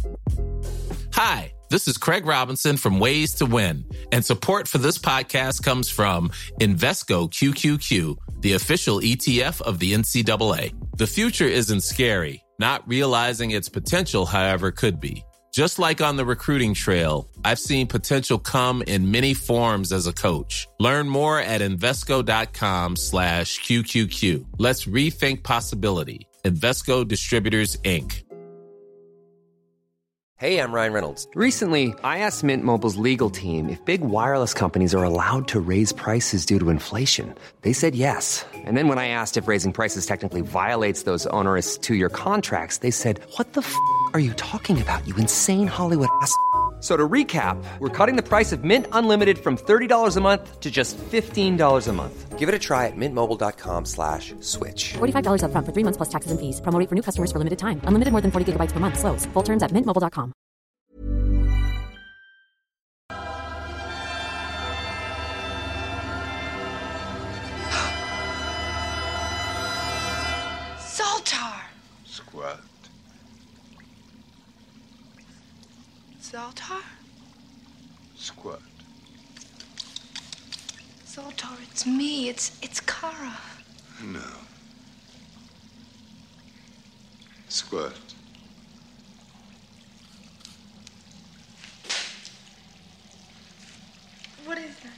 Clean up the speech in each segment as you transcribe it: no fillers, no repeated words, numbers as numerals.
Hi, this is Craig Robinson from Ways to Win, and support for this podcast comes from Invesco QQQ, the official ETF of the NCAA. The future isn't scary. Not realizing its potential, however, could be. Just like on the recruiting trail, I've seen potential come in many forms as a coach. Learn more at Invesco.com/QQQ. Let's rethink possibility. Invesco Distributors, Inc. Hey, I'm Ryan Reynolds. Recently, I asked Mint Mobile's legal team if big wireless companies are allowed to raise prices due to inflation. They said yes. And then when I asked if raising prices technically violates those onerous two-year contracts, they said, "What the f*** are you talking about, you insane Hollywood ass?" So to recap, we're cutting the price of Mint Unlimited from $30 a month to just $15 a month. Give it a try at mintmobile.com/switch. $45 up front for 3 months plus taxes and fees. Promo rate for new customers for limited time. Unlimited more than 40 gigabytes per month. Slows full terms at mintmobile.com. Zoltar! Squat. Zoltar? Squat. Zoltar, it's me. It's Kara. No. Squat. What is that?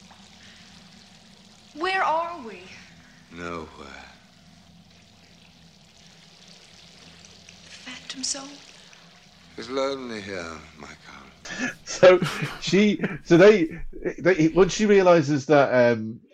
Where are we? Nowhere. Phantom Zone? It's lonely here, Michael. So they once she realizes that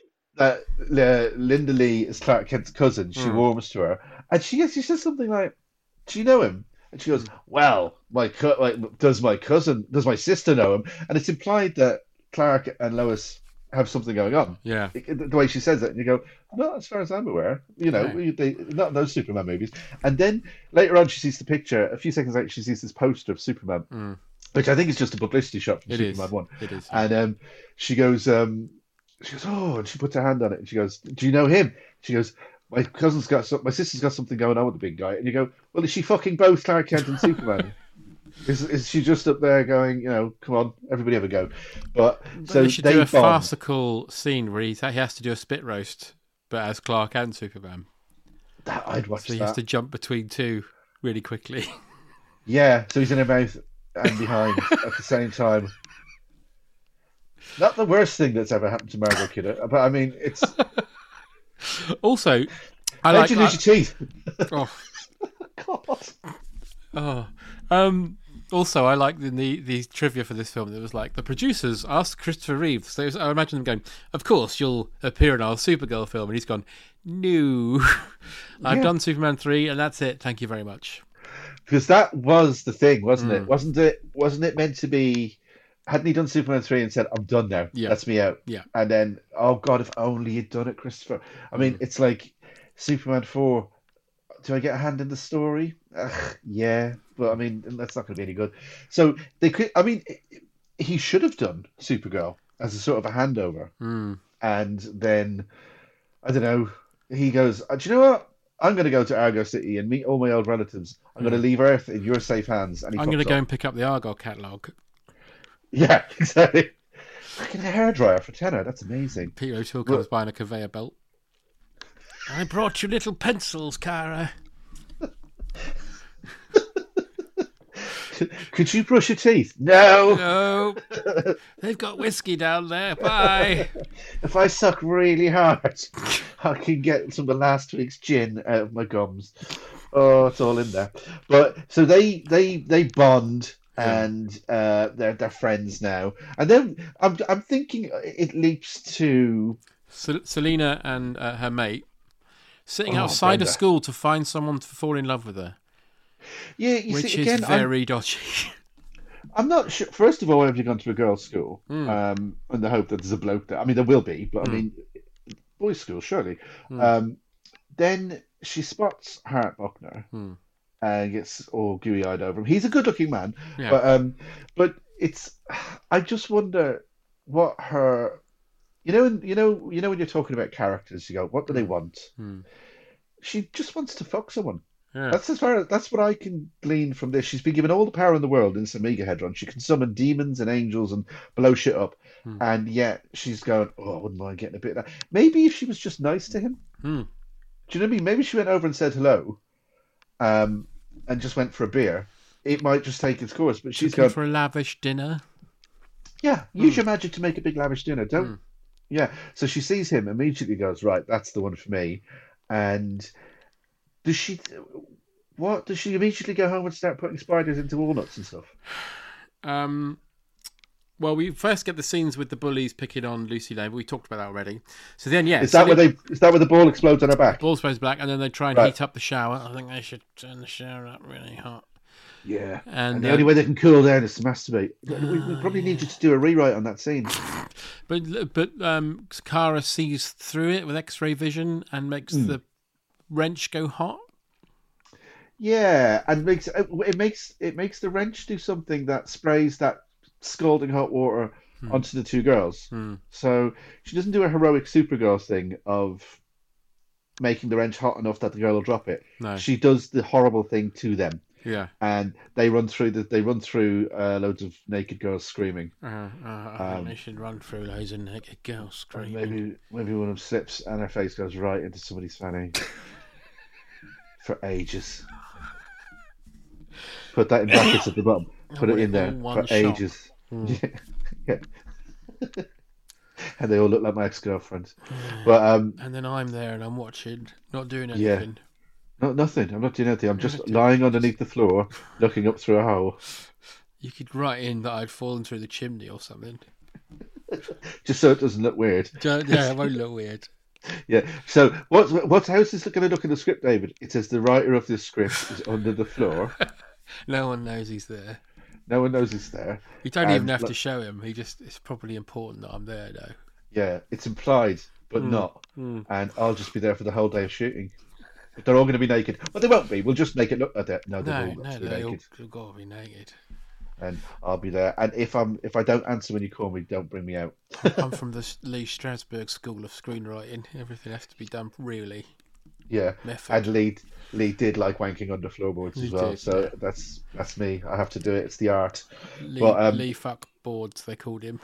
Linda Lee is Clark Kent's cousin, she warms to her, and she says something like, "Do you know him?" And she goes, "Well, does my sister know him?" And it's implied that Clark and Lois have something going on. Yeah, the way she says it, and you go, "Not as far as I'm aware." You know, not in those Superman movies. And then later on, she sees the picture. A few seconds later, she sees this poster of Superman. Which I think is just a publicity shot from Superman 1. It is. And she goes, oh, and she puts her hand on it and she goes, "Do you know him?" She goes, my sister's got something going on with the big guy. And you go, well, is she fucking both Clark Kent and Superman? Is she just up there going, come on, everybody have a go? But so they should do a farcical scene where he has to do a spit roast, but as Clark and Superman. I'd watch that. So he has to jump between two really quickly. Yeah, so he's in her mouth and behind at the same time. Not the worst thing that's ever happened to Margot Kidder, but I mean, it's... Also, how'd you lose your teeth? Oh. God. Oh. Also, I like the trivia for this film. It was like, the producers asked Christopher Reeve, so I imagine them going, "Of course, you'll appear in our Supergirl film," and he's gone, "No, I've done Superman 3, and that's it. Thank you very much." Because that was the thing, wasn't it? Wasn't it meant to be? Hadn't he done Superman 3 and said, "I'm done now. Yeah. That's me out." Yeah. And then, oh God, if only you'd done it, Christopher. I mean, it's like Superman 4. Do I get a hand in the story? Yeah, but I mean, that's not going to be any good. So they could. I mean, he should have done Supergirl as a sort of a handover, and then I don't know. He goes, "Do you know what? I'm going to go to Argo City and meet all my old relatives. I'm going to leave Earth in your safe hands." And I'm going to go and pick up the Argo catalogue. Yeah, exactly. Fucking hairdryer for tenner. That's amazing. Peter O'Toole comes by on a conveyor belt. "I brought you little pencils, Kara." Could you brush your teeth? No. No. They've got whiskey down there. Bye. If I suck really hard, I can get some of last week's gin out of my gums. Oh, it's all in there. But so they bond, and they're friends now. And then I'm thinking it leaps to Selena and her mate sitting outside a school to find someone to fall in love with her. Yeah, which is very dodgy. I'm not sure. First of all, whenever you've gone to a girls' school, in the hope that there's a bloke there. I mean, there will be, but I mean, boys' school, surely. Then she spots Hart Buckner and gets all gooey-eyed over him. He's a good-looking man, but it's. I just wonder what her. You know when you're talking about characters, you go, what do they want? She just wants to fuck someone. Yeah. That's what I can glean from this. She's been given all the power in the world in this Omega Hedron. She can summon demons and angels and blow shit up, and yet she's going, "Oh, I wouldn't mind getting a bit of that." Maybe if she was just nice to him. Do you know what I mean? Maybe she went over and said hello, and just went for a beer. It might just take its course. But she's going for a lavish dinner. Yeah, use your magic to make a big lavish dinner. Don't. Yeah. So she sees him, immediately goes, right, that's the one for me. And does she immediately go home and start putting spiders into walnuts and stuff? Well, we first get the scenes with the bullies picking on Lucy Lane, but we talked about that already. So then, yeah. Is that where the ball explodes on her back? Ball explodes black, and then they try and heat up the shower. I think they should turn the shower up really hot. Yeah. And the only way they can cool down is to masturbate. We probably need you to do a rewrite on that scene. But Kara sees through it with X-ray vision and makes the wrench go hot. Yeah, and it makes the wrench do something that sprays that scalding hot water onto the two girls. So she doesn't do a heroic Supergirl thing of making the wrench hot enough that the girl will drop it. No. She does the horrible thing to them. Yeah, and they run through loads of naked girls screaming. I think they should run through loads of naked girls screaming. Maybe one of them slips and her face goes right into somebody's fanny for ages. Put that in brackets at the bottom. Put it in there for ages. Yeah. And they all look like my ex-girlfriends. But and then I'm there and I'm watching, not doing anything. Yeah. Nothing. I'm not doing anything. I'm just lying underneath the floor, looking up through a hole. You could write in that I'd fallen through the chimney or something. Just so it doesn't look weird. Yeah, it won't look weird. Yeah. So how's this going to look in the script, David? It says the writer of this script is under the floor. No one knows he's there. No one knows he's there. You don't even have to show him. It's probably important that I'm there, though. Yeah, it's implied, but not. And I'll just be there for the whole day of shooting. But they're all going to be naked. But they won't be. We'll just make it look like that. No, they've all got to be naked. They've got to be naked. And I'll be there. And if I don't answer when you call me, don't bring me out. I'm from the Lee Strasberg School of Screenwriting. Everything has to be done really. Yeah, method. And Lee did like wanking under floorboards as well. So that's me. I have to do it. It's the art. Lee fuck boards, they called him.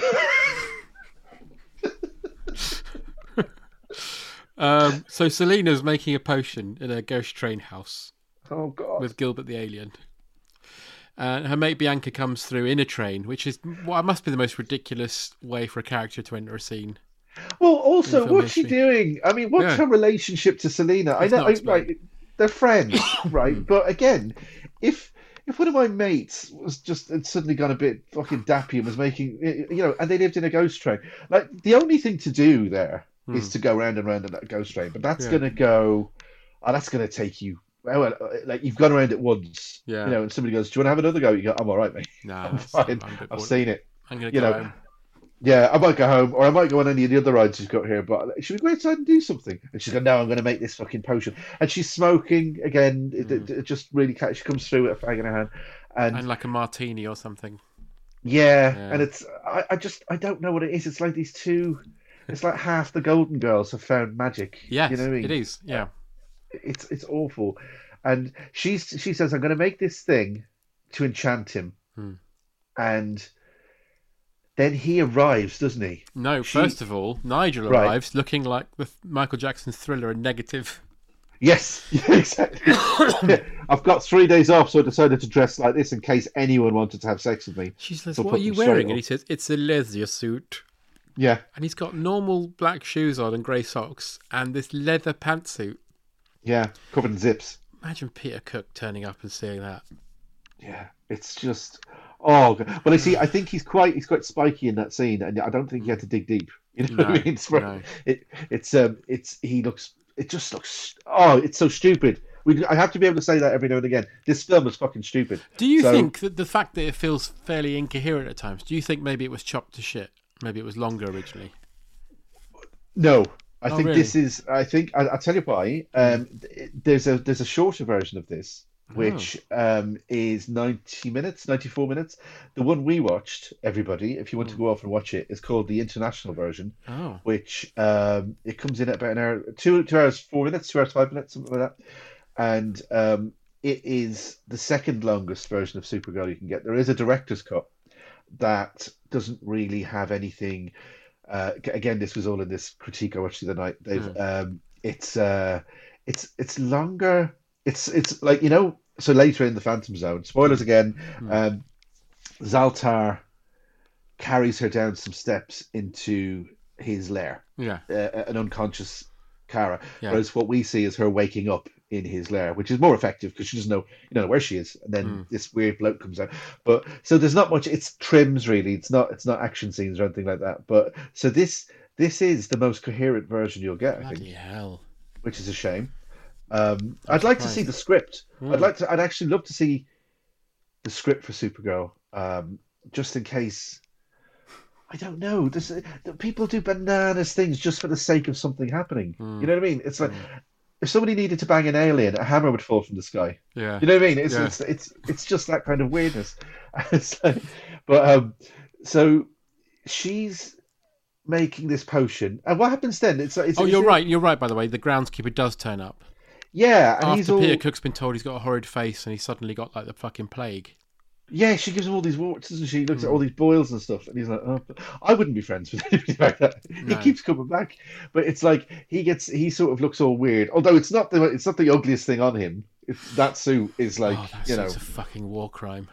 So Selina's making a potion in a ghost train house. Oh God! With Gilbert the alien. And her mate Bianca comes through in a train, which is must be the most ridiculous way for a character to enter a scene. Well, also, what's she doing? I mean, what's her relationship to Selina? I know, right? They're friends, right? But again, if one of my mates was just had suddenly gone a bit fucking dappy and was making, and they lived in a ghost train, like the only thing to do there is to go round and round in that ghost train. But that's going to go. Oh, that's going to take you. Well, like you've gone around it once, and somebody goes, "Do you want to have another go?" You go, "I'm all right, mate. No, I'm fine. I've seen it. I'm going to go home." Yeah, I might go home, or I might go on any of the other rides she's got here, but should we go outside and do something? And she's going, no, I'm going to make this fucking potion. And she's smoking again. It just really she comes through with a fag in her hand. And like a martini or something. Yeah. And it's, I don't know what it is. It's like these two, it's like half the Golden Girls have found magic. Yes, you know what I mean? It is, yeah. It's awful. And she says, I'm going to make this thing to enchant him. And then he arrives, doesn't he? No, first of all, Nigel arrives looking like the Michael Jackson's Thriller in negative. Yes, yeah, exactly. I've got 3 days off, so I decided to dress like this in case anyone wanted to have sex with me. She says, what are you wearing? And he says, it's a leather suit. Yeah. And he's got normal black shoes on and grey socks and this leather pantsuit. Yeah, covered in zips. Imagine Peter Cook turning up and seeing that. Yeah, it's just... Oh, well, I think he's quite spiky in that scene, and I don't think he had to dig deep. You know what I mean? It just looks. Oh, it's so stupid. I have to be able to say that every now and again. This film is fucking stupid. Do you think that the fact that it feels fairly incoherent at times? Do you think maybe it was chopped to shit? Maybe it was longer originally. No, I think really? This is. I think I'll tell you why. There's a shorter version of this. Which is 94 minutes. The one we watched, everybody, if you want to go off and watch it, is called the international version, which it comes in at about an hour, 2 hours 4 minutes, 2 hours 5 minutes, something like that. and it is the second longest version of Supergirl you can get. There is a director's cut that doesn't really have anything. Again, this was all in this critique I watched the other night. It's longer. It's like, so later in the Phantom Zone, spoilers again, Zaltar carries her down some steps into his lair. Yeah. An unconscious Kara. Yeah. Whereas what we see is her waking up in his lair, which is more effective because she doesn't know, where she is, and then this weird bloke comes out. But so there's not much. It's trims really. It's not action scenes or anything like that. But so this is the most coherent version you'll get, I think. Bloody hell. Which is a shame. I'd like to see the script. I'd actually love to see the script for Supergirl, just in case. I don't know. People do bananas things just for the sake of something happening. You know what I mean? It's like if somebody needed to bang an alien, a hammer would fall from the sky. Yeah. You know what I mean? It's just that kind of weirdness. So she's making this potion, and what happens then? You're right. You're right. By the way, the groundskeeper does turn up. Yeah, and after Peter Cook's been told he's got a horrid face, and he's suddenly got like the fucking plague. Yeah, she gives him all these warts, doesn't she? He looks at all these boils and stuff, and he's like, "Oh, I wouldn't be friends with anybody like that." No. He keeps coming back, but it's like he sort of looks all weird. Although it's not the ugliest thing on him. That suit is like, it's a fucking war crime.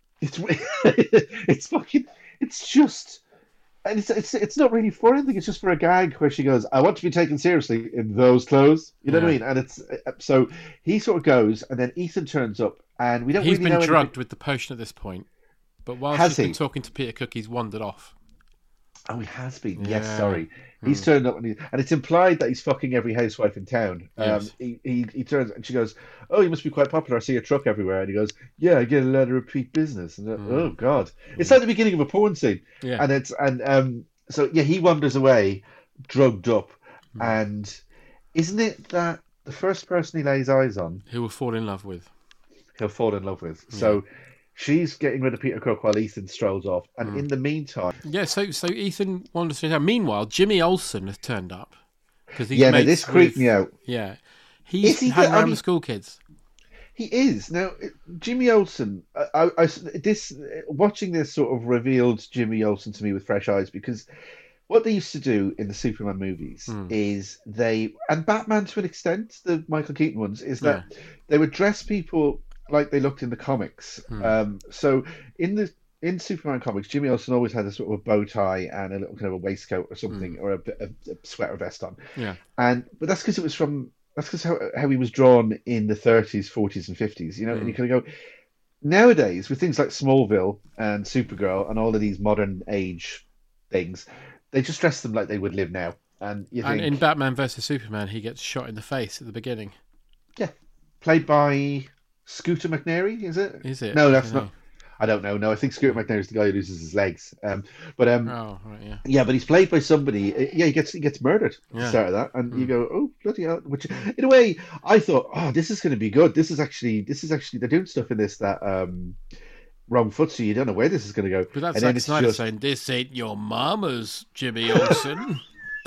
It's just. And it's not really for anything. It's just for a gag where she goes, "I want to be taken seriously in those clothes." You know what I mean? And it's so he sort of goes, and then Ethan turns up, and we don't. He's really been know drugged with the potion at this point, but while she's been talking to Peter Cook, he's wandered off. Oh, he has been. Yes, sorry. He's turned up, and it's implied that he's fucking every housewife in town. Yes. He turns, and she goes, "Oh, you must be quite popular. I see your truck everywhere." And he goes, "Yeah, I get a lot of repeat business." And oh god, it's like the beginning of a porn scene. Yeah. And so he wanders away, drugged up, and isn't it that the first person he lays eyes on, who will fall in love with, he'll fall in love with. So. She's getting rid of Peter Cook while Ethan strolls off, and in the meantime, so Ethan wanders through town. Meanwhile, Jimmy Olsen has turned up because this creeped me out. Yeah, he's hanging around the school kids. He is now. Jimmy Olsen. Watching this sort of revealed Jimmy Olsen to me with fresh eyes, because what they used to do in the Superman movies is and Batman to an extent, the Michael Keaton ones, is that they would dress people like they looked in the comics. So in Superman comics, Jimmy Olsen always had a sort of a bow tie and a little kind of a waistcoat or something, or a sweater vest on. Yeah. But that's because that's because how he was drawn in the 30s, 40s, and 50s. And you kind of go, nowadays with things like Smallville and Supergirl and all of these modern age things, they just dress them like they would live now. And in Batman versus Superman, he gets shot in the face at the beginning. Yeah, played by Scooter McNairy, is it? Is it? No, that's not. I don't know. No, I think Scooter McNairy is the guy who loses his legs. Oh, right, yeah. Yeah, but he's played by somebody. Yeah, he gets murdered at the start of that, and you go, oh bloody hell! Which, in a way, I thought, oh, this is going to be good. This is actually they're doing stuff in this that wrong foot, so you don't know where this is going to go. But that's Zack Snyder saying, "This ain't your mama's, Jimmy Olsen."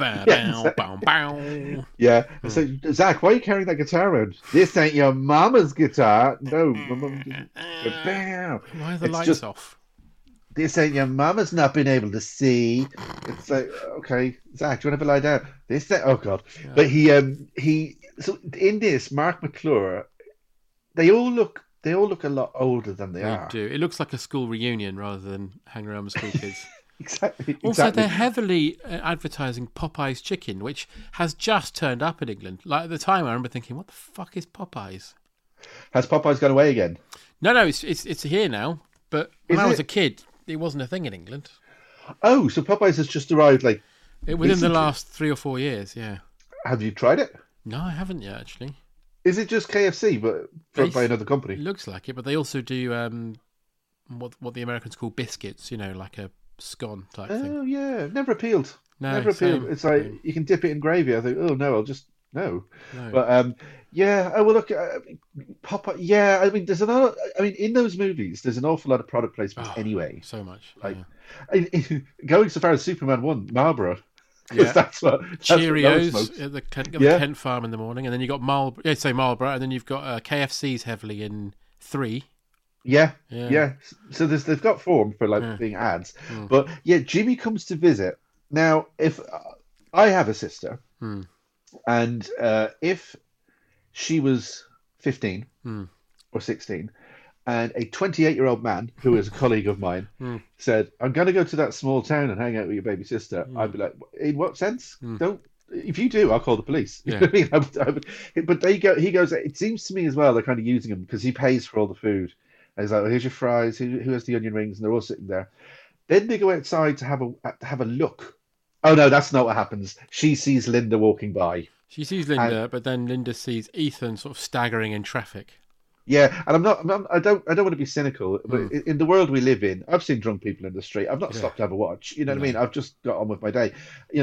Bow. Yeah. So, Zach, why are you carrying that guitar around? This ain't your mama's guitar. No. Why are the lights off? This ain't your mama's not been able to see. It's like, okay, Zach, do you want to lie down? Oh god. Yeah. But he. So in this, Mark McClure, they all look a lot older than they are. Do. It looks like a school reunion rather than hanging around with school kids. Exactly. Also, they're heavily advertising Popeye's chicken, which has just turned up in England. Like at the time, I remember thinking, "What the fuck is Popeye's?" Has Popeye's gone away again? No, it's here now. But when I was a kid, it wasn't a thing in England. Oh, so Popeye's has just arrived within the last 3 or 4 years. Yeah. Have you tried it? No, I haven't yet. Actually. Is it just KFC, but by another company? It looks like it, but they also do what the Americans call biscuits. like a scone type thing. Oh yeah, never appealed. No, never appealed. It's like you can dip it in gravy. I think, oh no, I'll just no. But yeah, I will look at Popeye. Yeah, I mean, there's another. I mean, in those movies, there's an awful lot of product placement anyway. So much. Going so far as Superman 1, Marlboro. because Yeah. that's what Noah Cheerios smokes. at the Yeah. Kent farm in the morning, and then you got Marlboro, and then you've got KFC's heavily in 3. Yeah, Yeah. yeah. So they've got form for like being ads, but yeah, Jimmy comes to visit. Now, if I have a sister, and if she was 15 or 16, and a 28-year-old man who is a colleague of mine said, "I'm going to go to that small town and hang out with your baby sister," I'd be like, "In what sense? Don't." If you do, I'll call the police. You know what I mean? But he goes. It seems to me as well they're kind of using him because he pays for all the food. And he's like, well, "Here's your fries. Who has the onion rings?" And they're all sitting there. Then they go outside to have a look. Oh no, that's not what happens. She sees Linda walking by. She sees Linda, but then Linda sees Ethan sort of staggering in traffic. Yeah, and I don't want to be cynical, but in the world we live in, I've seen drunk people in the street. I've not stopped to have a watch. You know what I mean? I've just got on with my day.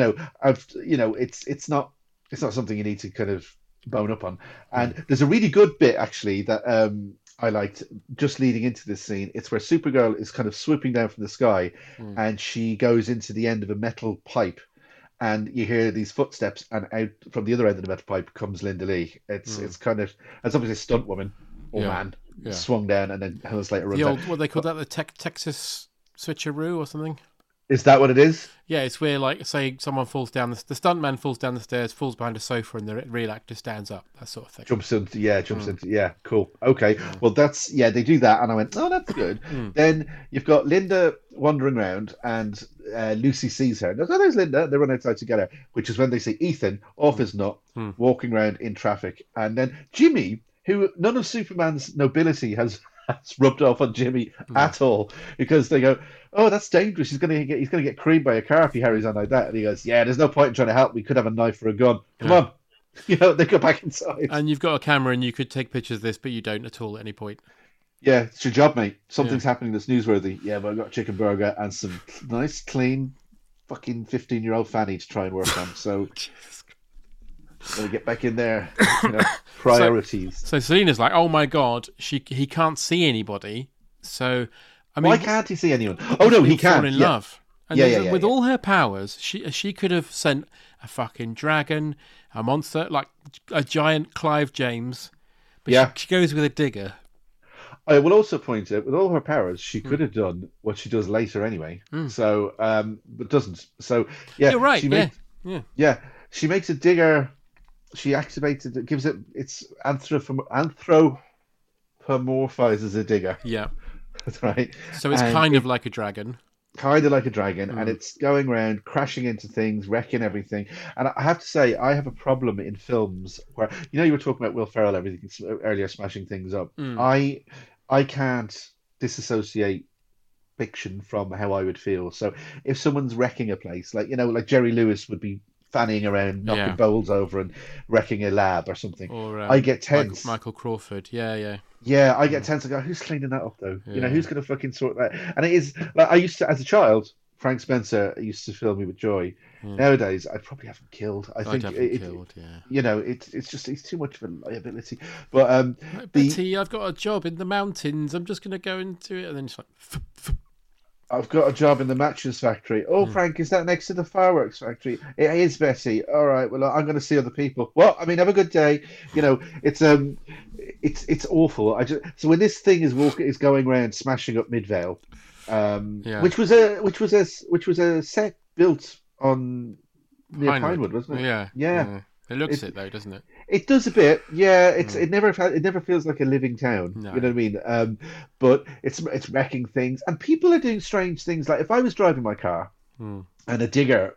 It's not something you need to kind of bone up on. And there's a really good bit actually that I liked just leading into this scene. It's where Supergirl is kind of swooping down from the sky, and she goes into the end of a metal pipe. And you hear these footsteps, and out from the other end of the metal pipe comes Linda Lee. It's obviously a stunt woman or man swung down, and then hours later runs out. What they call that, the Texas switcheroo or something? Is that what it is? Yeah, it's where, like, say someone falls down, the stuntman falls down the stairs, falls behind a sofa, and the real actor stands up. That sort of thing. Jumps into, cool. Okay, well they do that, and I went, oh, that's good. Then you've got Linda wandering around, and Lucy sees her. And goes, oh, there's Linda. They run outside together, which is when they see Ethan off his nut, walking around in traffic, and then Jimmy, who none of Superman's nobility has rubbed off on Jimmy at all, because they go, oh, that's dangerous. He's gonna get creamed by a car if he carries on like that. And he goes, yeah, there's no point in trying to help. We could have a knife or a gun. Come on. They go back inside. And you've got a camera, and you could take pictures of this, but you don't at all at any point. Yeah, it's your job, mate. Something's happening that's newsworthy. Yeah, but I've got a chicken burger and some nice, clean, fucking 15-year-old fanny to try and work on. So gotta get back in there. Priorities. So Selina's like, oh my god, he can't see anybody. So I mean, why can't he see anyone? Oh no, he can. Fall in love. And with all all her powers, she could have sent a fucking dragon, a monster, like a giant Clive James. But she goes with a digger. I will also point out, with all her powers, she could have done what she does later anyway. So, but doesn't. So, yeah, you're right. She makes a digger. She activates it. Gives it. It's anthropomorphizes a digger. Yeah, that's right. So it's kind of like a dragon. Kind of like a dragon, and it's going around, crashing into things, wrecking everything. And I have to say, I have a problem in films where, you were talking about Will Ferrell, everything earlier, smashing things up. I can't disassociate fiction from how I would feel. So if someone's wrecking a place, like Jerry Lewis would be fanning around, knocking bowls over and wrecking a lab or something, or I get tense. Michael Crawford, yeah, I get tense. I go, who's cleaning that up though? Who's going to fucking sort that? And it is like, I used to, as a child, Frank Spencer used to fill me with joy. Nowadays, I'd probably have him killed. I think it's just, he's too much of a liability. But Betty, I've got a job in the mountains. I'm just going to go into it, and then it's like, I've got a job in the mattress factory. Oh, Frank, is that next to the fireworks factory? It is, Betty. All right. Well, I'm going to see other people. Well, I mean, have a good day. It's awful. So when this thing is going around smashing up Midvale, which was a set built on near Pinewood, wasn't it? Yeah. It looks it though, doesn't it? It does a bit, yeah. It never feels like a living town. No. You know what I mean? But it's wrecking things, and people are doing strange things. Like if I was driving my car and a digger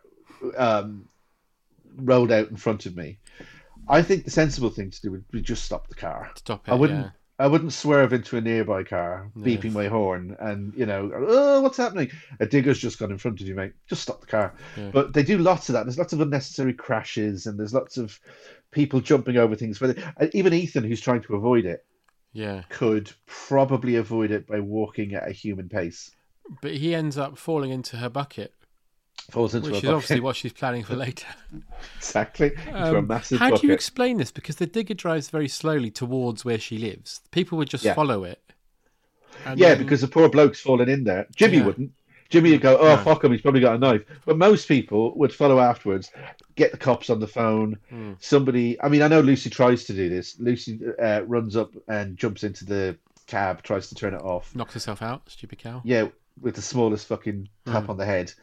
rolled out in front of me, I think the sensible thing to do would be just stop the car. Stop it. I wouldn't swerve into a nearby car, beeping my horn, and oh, what's happening? A digger's just gone in front of you, mate. Just stop the car. Yeah. But they do lots of that. There's lots of unnecessary crashes, and there's lots of people jumping over things. Even Ethan, who's trying to avoid it, could probably avoid it by walking at a human pace. But he ends up falling into her bucket. Falls into which is obviously what she's planning for later. Exactly. Into a massive how bucket. do you explain this? Because the digger drives very slowly towards where she lives. People would just follow it. Because the poor bloke's fallen in there. Jimmy wouldn't. Jimmy would go, "Oh, fuck him, he's probably got a knife." But most people would follow afterwards, get the cops on the phone. Somebody, I mean, I know Lucy tries to do this. Lucy runs up and jumps into the cab, tries to turn it off. Knocks herself out, stupid cow. Yeah, with the smallest fucking tap on the head.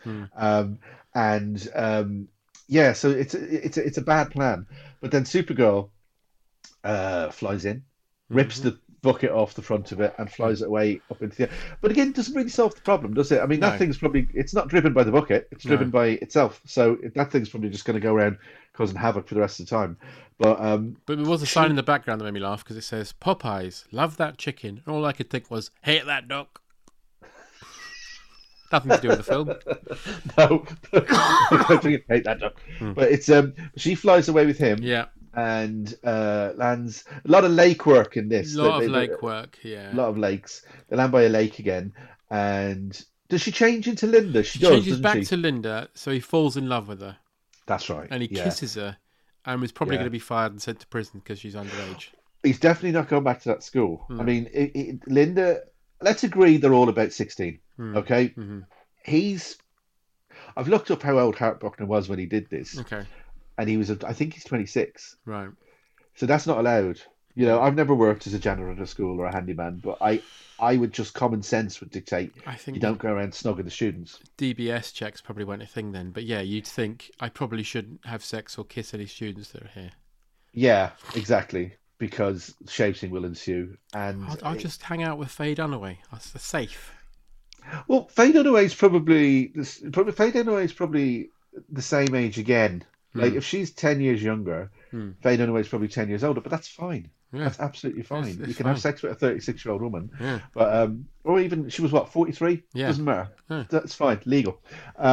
Yeah, so it's a bad plan. But then Supergirl flies in, rips the bucket off the front of it, and flies it away up into the air. But again, it doesn't really solve the problem, does it? I mean, that thing's probably, it's not driven by the bucket, it's driven by itself. So that thing's probably just going to go around causing havoc for the rest of the time. But there was a sign in the background that made me laugh because it says, "Popeyes, love that chicken." And all I could think was, "Hate that duck." Nothing to do with the film. No, I hate that duck. But it's she flies away with him. Yeah. And lands a lot of lake work in this. A lot of lake work, yeah. A lot of lakes. They land by a lake again. And does she change into Linda? She does, changes doesn't back she? to Linda, so he falls in love with her. That's right. And he kisses her, and was probably going to be fired and sent to prison because she's underage. He's definitely not going back to that school. I mean, Linda, let's agree they're all about 16, okay? I've looked up how old Hart Buckner was when he did this. Okay. And he was, I think he's 26. Right. So that's not allowed. You know, I've never worked as a janitor at a school or a handyman, but I would just, common sense would dictate you don't go around snogging the students. DBS checks probably weren't a thing then, but yeah, you'd think I probably shouldn't have sex or kiss any students that are here. Yeah, exactly, because shouting will ensue. And I'll just hang out with Faye Dunaway. That's safe. Well, Faye Dunaway is probably the same age again. Like, if she's 10 years younger, Faye Dunaway is probably 10 years older, but that's fine. Yeah. That's absolutely fine. It's you can fine. have sex with a 36-year-old woman, but or even she was 43. Yeah. Doesn't matter. That's fine, legal.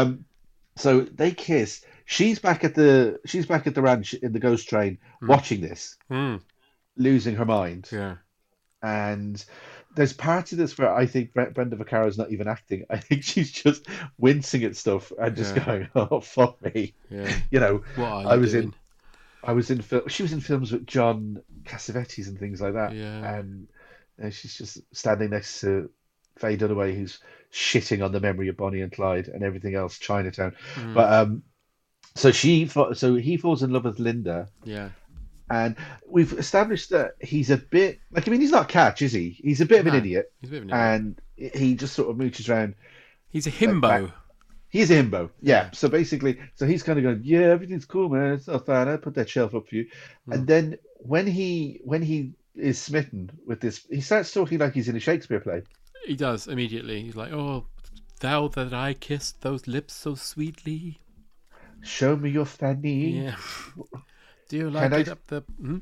So they kiss. She's back at the ranch in the ghost train, watching this, losing her mind. Yeah, and there's parts of this where I think Brenda Vaccaro's not even acting. I think she's just wincing at stuff and just going, "Oh, fuck me." Yeah. You know, what are you doing? She was in films with John Cassavetes and things like that. Yeah. And she's just standing next to Faye Dunaway, who's shitting on the memory of Bonnie and Clyde and everything else, Chinatown. But so he falls in love with Linda. Yeah. And we've established that he's a bit like, I mean, he's not Catch, is he? He's a bit of an idiot. He's a bit of an idiot. And he just sort of mooches around. He's a himbo. He's a himbo, yeah. So basically, he's kind of going, "Yeah, everything's cool, man. It's not bad. I'll put that shelf up for you." And then when he is smitten with this, he starts talking like he's in a Shakespeare play. He does immediately. He's like, "Oh, thou that I kissed those lips so sweetly. Show me your fanny. Yeah. Do you like it up the?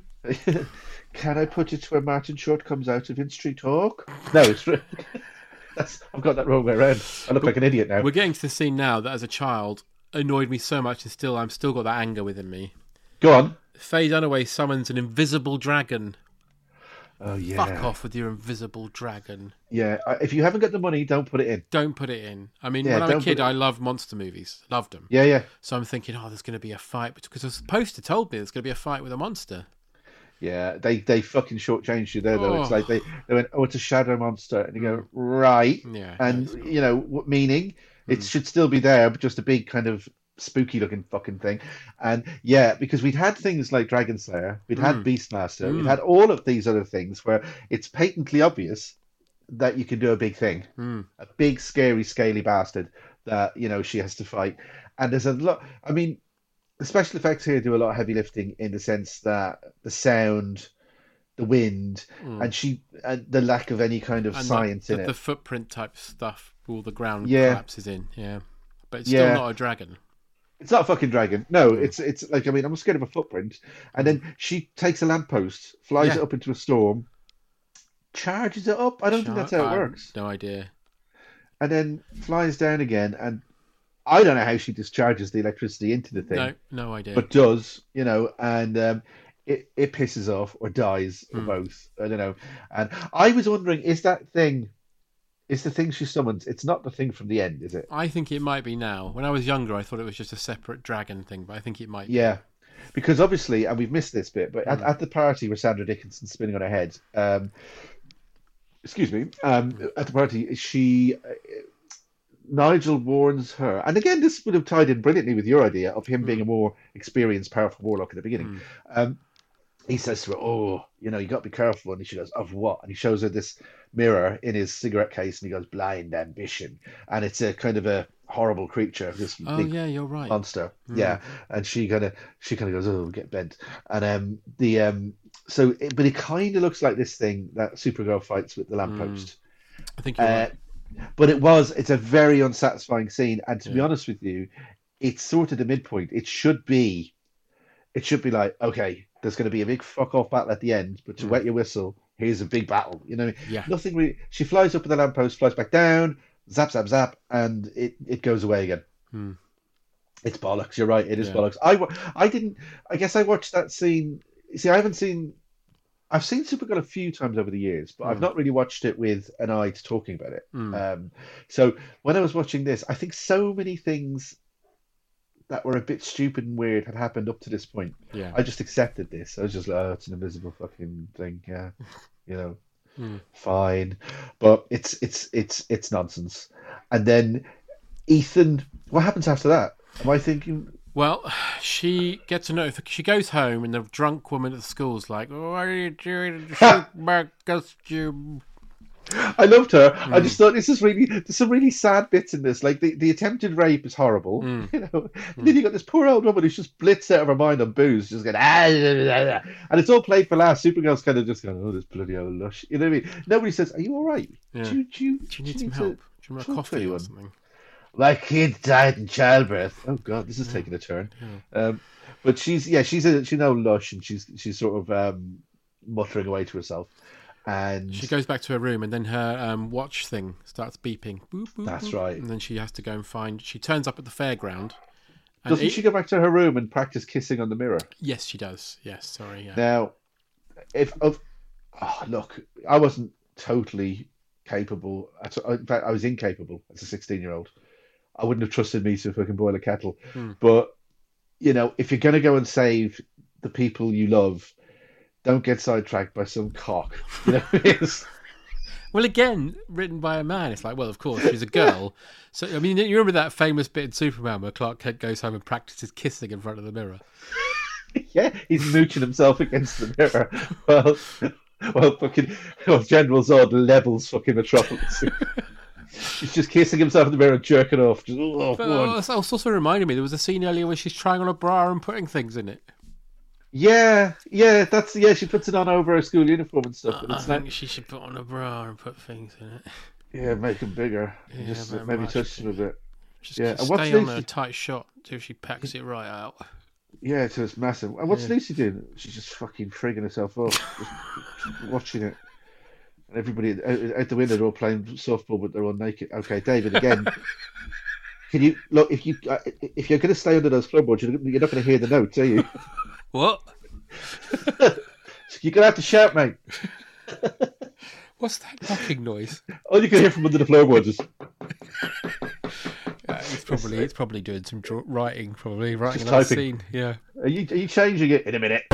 Can I put it where Martin Short comes out of In Street Talk? No, it's." I've got that wrong way around. I look like an idiot now. We're getting to the scene now that as a child annoyed me so much, and I'm still got that anger within me. Go on. Faye Dunaway summons an invisible dragon. Oh yeah. Fuck off with your invisible dragon. Yeah. If you haven't got the money, don't put it in. Don't put it in. I mean, when I was a kid, I loved monster movies. Loved them. Yeah, yeah. So I'm thinking, there's going to be a fight because the poster told me there's going to be a fight with a monster. Yeah, they fucking shortchanged you there, though. It's like they went, "Oh, it's a shadow monster," and you go, "Right." Yeah. And you know what meaning? It should still be there, but just a big kind of spooky looking fucking thing. And yeah, because we'd had things like Dragon Slayer, we'd had Beastmaster, we'd had all of these other things where it's patently obvious that you can do a big thing, a big, scary, scaly bastard that she has to fight. And there's a lot. I mean, the special effects here do a lot of heavy lifting in the sense that the sound, the wind, and the lack of any kind of science in it. The footprint type stuff, all the ground collapses in. Yeah, but it's still not a dragon. It's not a fucking dragon. No, it's like, I mean, I'm scared of a footprint. And then she takes a lamppost, flies it up into a storm, charges it up. I don't think that's how it works. No idea. And then flies down again, and I don't know how she discharges the electricity into the thing. No idea. But does, and it pisses off or dies or both. I don't know. And I was wondering, is the thing she summons, it's not the thing from the end, is it? I think it might be now. When I was younger, I thought it was just a separate dragon thing, but I think it might be. Yeah. Because obviously, and we've missed this bit, but at the party where Sandra Dickinson's spinning on her head, at the party, Nigel warns her, and again, this would have tied in brilliantly with your idea of him being a more experienced, powerful warlock at the beginning. He says to her, "Oh, you got to be careful." And she goes, "Of what?" And he shows her this mirror in his cigarette case, and he goes, "Blind ambition." And it's a kind of a horrible creature, this big you're right. monster. Yeah, and she kind of goes, "Oh, get bent." And but it kind of looks like this thing that Supergirl fights with the lamppost. I think you're right. But it's a very unsatisfying scene, and to be honest with you, it's sort of the midpoint. It should be like, okay, there's going to be a big fuck off battle at the end, but to wet your whistle, here's a big battle. Yeah. Nothing really. She flies up with the lamppost, flies back down, zap, zap, zap, and it goes away again. It's bollocks. You're right. It is bollocks. I guess I watched that scene. See, I've seen Supergirl a few times over the years, but I've not really watched it with an eye to talking about it. So when I was watching this, I think so many things that were a bit stupid and weird had happened up to this point. Yeah. I just accepted this. I was just like, oh, it's an invisible fucking thing. Yeah, fine. But it's nonsense. And then Ethan, what happens after that? Am I thinking? Well, she gets a notification. She goes home, and the drunk woman at the school's like, "What are you doing? Shoot my costume." I loved her. I just thought there's some really sad bits in this. Like the attempted rape is horrible, And then you got this poor old woman who's just blitzed out of her mind on booze, just going, and it's all played for laughs. Supergirl's kind of just going, "Oh, this bloody old lush." You know what I mean? Nobody says, "Are you all right? Yeah. Do you need some help? Do you want a coffee or something?" My kid died in childbirth. Oh God, this is taking a turn. Yeah. But she's no lush, and she's sort of muttering away to herself. And she goes back to her room, and then her watch thing starts beeping. Boop, boop, that's boop. right. And then she has to go and find. She turns up at the fairground. Doesn't she go back to her room and practice kissing on the mirror? Yes, she does. Yes, sorry. Yeah. Now, look, I wasn't totally capable. In fact, I was incapable as a 16-year-old. I wouldn't have trusted me to fucking boil a kettle. But if you're going to go and save the people you love, don't get sidetracked by some cock. Well, again, written by a man. It's like, well, of course, she's a girl. So, I mean, you remember that famous bit in Superman where Clark Kent goes home and practices kissing in front of the mirror? Yeah, he's mooching himself against the mirror. Well, General Zod levels fucking Metropolis. He's just kissing himself in the mirror and jerking off. Just, It's also reminded me, there was a scene earlier where she's trying on a bra and putting things in it. Yeah, she puts it on over her school uniform and stuff. I think she should put on a bra and put things in it. Yeah, make them bigger. Yeah, just maybe touch them a bit. Just stay on a tight shot until she packs it right out. Yeah, so it's massive. And what's Lucy doing? She's just fucking frigging herself up, just watching it. And everybody out the window, they're all playing softball, but they're all naked. Okay, David, again. Can you look if you're going to stay under those floorboards, you're not going to hear the notes, are you? What? You're going to have to shout, mate. What's that knocking noise? All you can hear from under the floorboards is. It's probably doing some writing, writing just another typing. scene. Yeah. Are you changing it in a minute?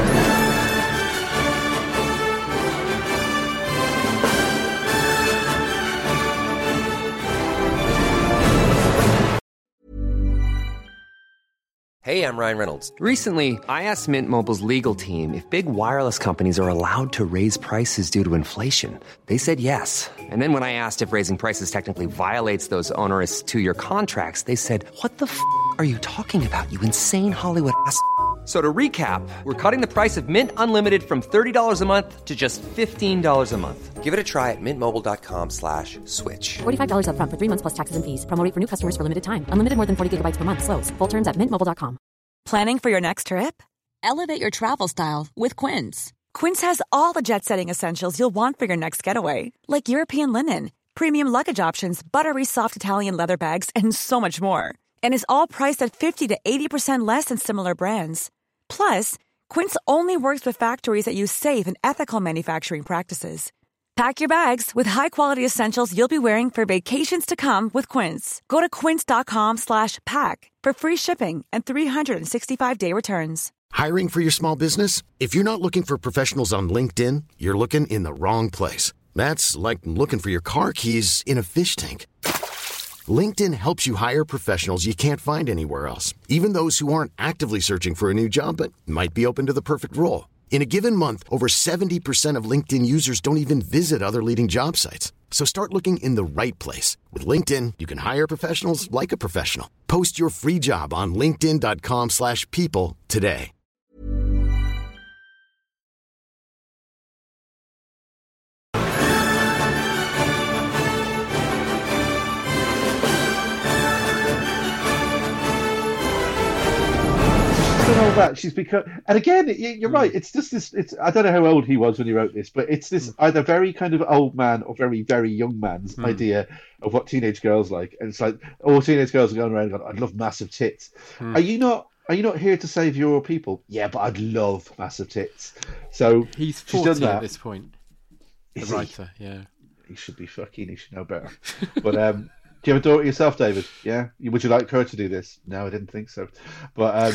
Hey, I'm Ryan Reynolds. Recently, I asked Mint Mobile's legal team if big wireless companies are allowed to raise prices due to inflation. They said yes. And then when I asked if raising prices technically violates those onerous 2-year contracts, they said, "What the f*** are you talking about, you insane Hollywood ass?" So to recap, we're cutting the price of Mint Unlimited from $30 a month to just $15 a month. Give it a try at mintmobile.com/switch. $45 up front for 3 months plus taxes and fees. Promo rate for new customers for limited time. Unlimited more than 40 gigabytes per month. Slows full terms at mintmobile.com. Planning for your next trip? Elevate your travel style with Quince. Quince has all the jet-setting essentials you'll want for your next getaway, like European linen, premium luggage options, buttery soft Italian leather bags, and so much more. And is all priced at 50 to 80% less than similar brands. Plus, Quince only works with factories that use safe and ethical manufacturing practices. Pack your bags with high-quality essentials you'll be wearing for vacations to come with Quince. Go to quince.com/pack for free shipping and 365-day returns. Hiring for your small business? If you're not looking for professionals on LinkedIn, you're looking in the wrong place. That's like looking for your car keys in a fish tank. LinkedIn helps you hire professionals you can't find anywhere else, even those who aren't actively searching for a new job but might be open to the perfect role. In a given month, over 70% of LinkedIn users don't even visit other leading job sites. So start looking in the right place. With LinkedIn, you can hire professionals like a professional. Post your free job on linkedin.com/people today. All that she's become, and again, you're right. It's just this. It's I don't know how old he was when he wrote this, but it's this either very kind of old man or very very young man's idea of what teenage girls like, and it's like all teenage girls are going around going, "I'd love massive tits." Are you not? Are you not here to save your people? Yeah, but I'd love massive tits. So he's she's 40 done that. at this point. The writer, yeah. He should be fucking. He should know better. But do you have a daughter yourself, David? Yeah. Would you like her to do this? No, I didn't think so. But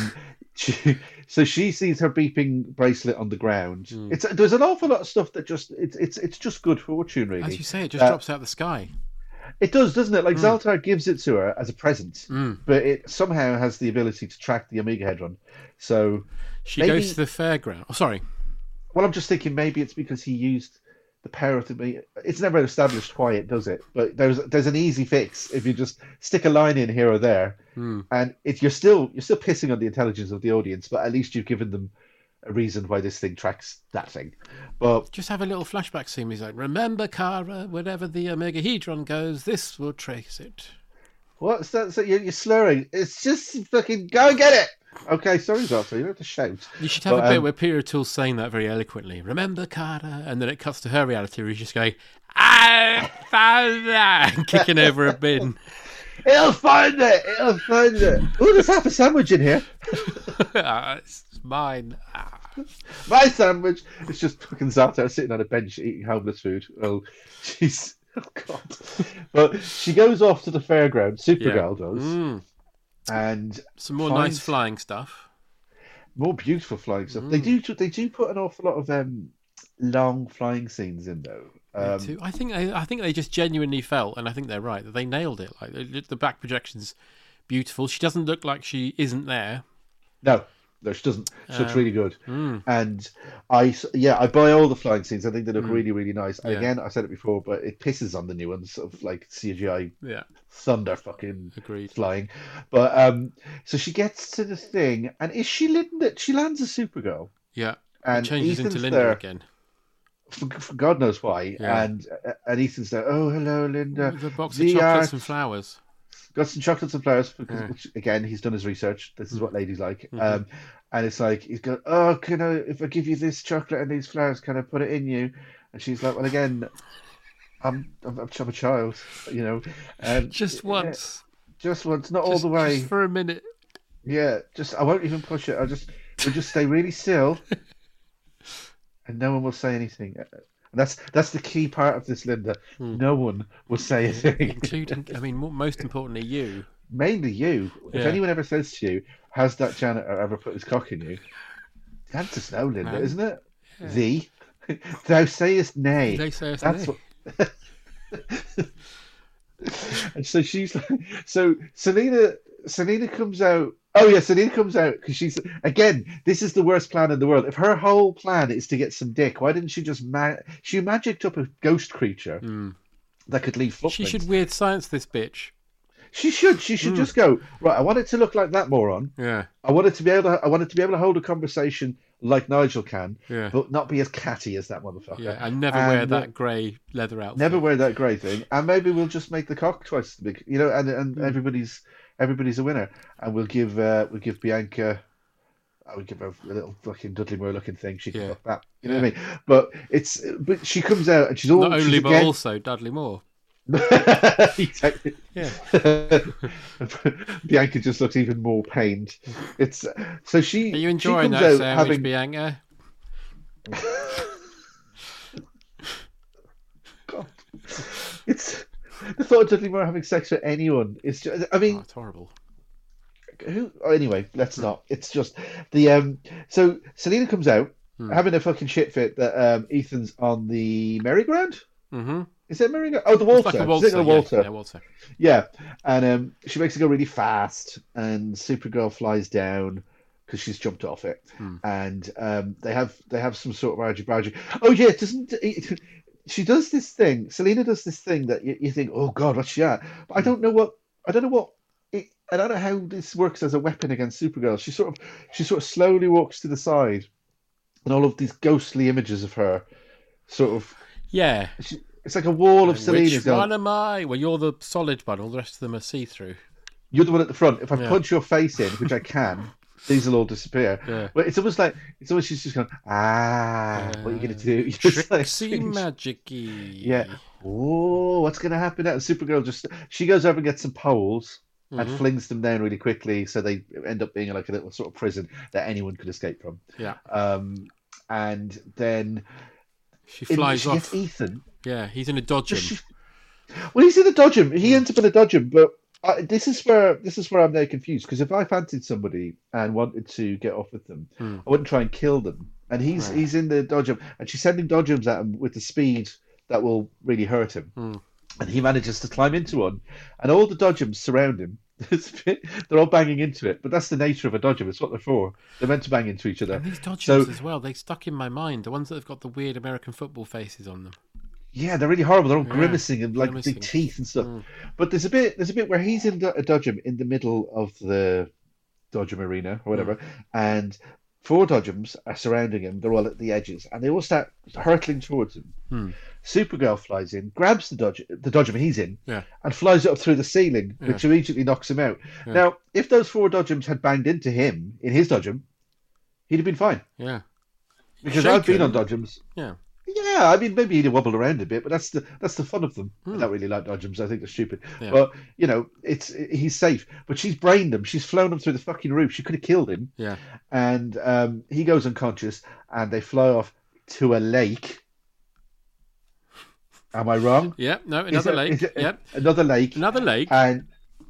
so she sees her beeping bracelet on the ground. There's an awful lot of stuff that just it's just good fortune, really. As you say, it just drops out of the sky. It does, doesn't it? Like Zaltar gives it to her as a present, but it somehow has the ability to track the Omega Hedron. So she goes to the fairground. Oh, sorry. Well, I'm just thinking maybe it's because he used the power of the. It's never established why it does it, but there's an easy fix if you just stick a line in here or there, and you're still pissing on the intelligence of the audience, but at least you've given them a reason why this thing tracks that thing. But just have a little flashback scene. He's like, "Remember, Kara, wherever the Omega Hedron goes, this will trace it." What's that? So you're slurring. It's just fucking go and get it. Okay, sorry, Zaltar. You don't have to shout. You should have a bit where Peter O'Toole's saying that very eloquently. Remember, Kara, and then it cuts to her reality where he's just going, "I found that," and kicking over a bin. It'll find it. It'll find it. Oh, there's half a sandwich in here. It's mine. My sandwich. It's just fucking Zaltar sitting on a bench eating homeless food. Oh, she's. Oh God. But she goes off to the fairground. Supergirl does. And some more nice flying stuff. More beautiful flying stuff. They do put an awful lot of long flying scenes in though. I think they just genuinely felt, and I think they're right, that they nailed it. Like the back projection's beautiful. She doesn't look like she isn't there. No, she doesn't. She looks really good. And I buy all the flying scenes. I think they look really, really nice. And again, I said it before, but it pisses on the new ones of like CGI thunder fucking flying. But so she gets to the thing, and is she Linda? She lands a Supergirl. Yeah, and it changes Ethan's into Linda there, again. For God knows why. Yeah. And Ethan's there. Oh, hello, Linda. With a box of chocolates and flowers. Got some chocolates and flowers because, which, again, he's done his research. This is what ladies like. And it's like he's going, "Oh, if I give you this chocolate and these flowers, can I put it in you?" And she's like, "Well, again, I'm a child, you know, and just once, not all the way, just for a minute." Yeah, I won't even push it. We'll just stay really still, and no one will say anything. And that's the key part of this, Linda. No one will say anything, including, I mean, most importantly, you. Mainly you. If anyone ever says to you, "Has that janitor ever put his cock in you?" The answer's no, Linda, isn't it? Yeah. Thou sayest nay. They say that's nay. What. And so she's like, so Selena comes out. Oh yeah, Selena comes out because she's again. This is the worst plan in the world. If her whole plan is to get some dick, why didn't she just she magicked up a ghost creature that could leave footprints? She should weird science this bitch. She should just go right. I want it to look like that moron. Yeah. I want it to be able to hold a conversation like Nigel can, but not be as catty as that motherfucker. Yeah, and never wear that grey leather outfit. Never wear that grey thing, and maybe we'll just make the cock twice as big, you know, and everybody's a winner, and we'll give Bianca. I would give her a little fucking Dudley Moore looking thing. She can fuck that, you know what I mean? But she comes out and she's all not only but also Dudley Moore. Exactly. Yeah. Bianca just looks even more pained. It's so she. Are you enjoying that sandwich, Bianca? God, it's the thought of Dudley Moore having sex with anyone. It's just, I mean, it's horrible. Anyway, let's not. It's just the So Selena comes out having a fucking shit fit that Ethan's on the merry-go-round. Mm-hmm. Is it Marina? Oh, the Walter. It's like a She's thinking of Walter. Walter. Yeah, Walter. Yeah, and she makes it go really fast, and Supergirl flies down because she's jumped off it, and they have some sort of argy-bargy. Oh yeah, she does this thing? Selina does this thing that you think, oh God, what's she at? But I don't know how this works as a weapon against Supergirl. She sort of slowly walks to the side, and all of these ghostly images of her, sort of. Yeah. It's like a wall of Selina's. Which one am I? Well, you're the solid one. All the rest of them are see-through. You're the one at the front. If I punch your face in, which I can, these will all disappear. Yeah. But it's almost she's just going, what are you going to do? Tricksy magic-y. Yeah. Oh, what's going to happen now? Supergirl she goes over and gets some poles and flings them down really quickly, so they end up being like a little sort of prison that anyone could escape from. Yeah. And then she flies off. Gets Ethan. Yeah, he's in a dodgem. Well, he's in a dodgem. He ends up in a dodgem, but this is where I'm now confused, because if I fancied somebody and wanted to get off with them, I wouldn't try and kill them. And he's in the dodgem, and she's sending dodgems at him with the speed that will really hurt him. And he manages to climb into one, and all the dodgems surround him. They're all banging into it, but that's the nature of a dodgem. It's what they're for. They're meant to bang into each other. And these dodgems as well, they stuck in my mind. The ones that have got the weird American football faces on them. Yeah, they're really horrible. They're all grimacing and like big teeth and stuff. But there's a bit where he's in a dodgem in the middle of the dodgem arena or whatever, and 4 dodgems are surrounding him. They're all at the edges, and they all start hurtling towards him. Supergirl flies in, grabs the dodgem he's in, and flies it up through the ceiling, which immediately knocks him out. Now, if those 4 dodgems had banged into him in his dodgem, he'd have been fine. Yeah, because I've been on dodgems. Yeah. Yeah, I mean, maybe he'd wobble around a bit, but that's the fun of them. I don't really like dodgems. I think they're stupid. Yeah. But, he's safe. But she's brained him. She's flown him through the fucking roof. She could have killed him. Yeah. And he goes unconscious, and they fly off to a lake. Am I wrong? Yeah, no, another lake. Another lake. Another lake. And,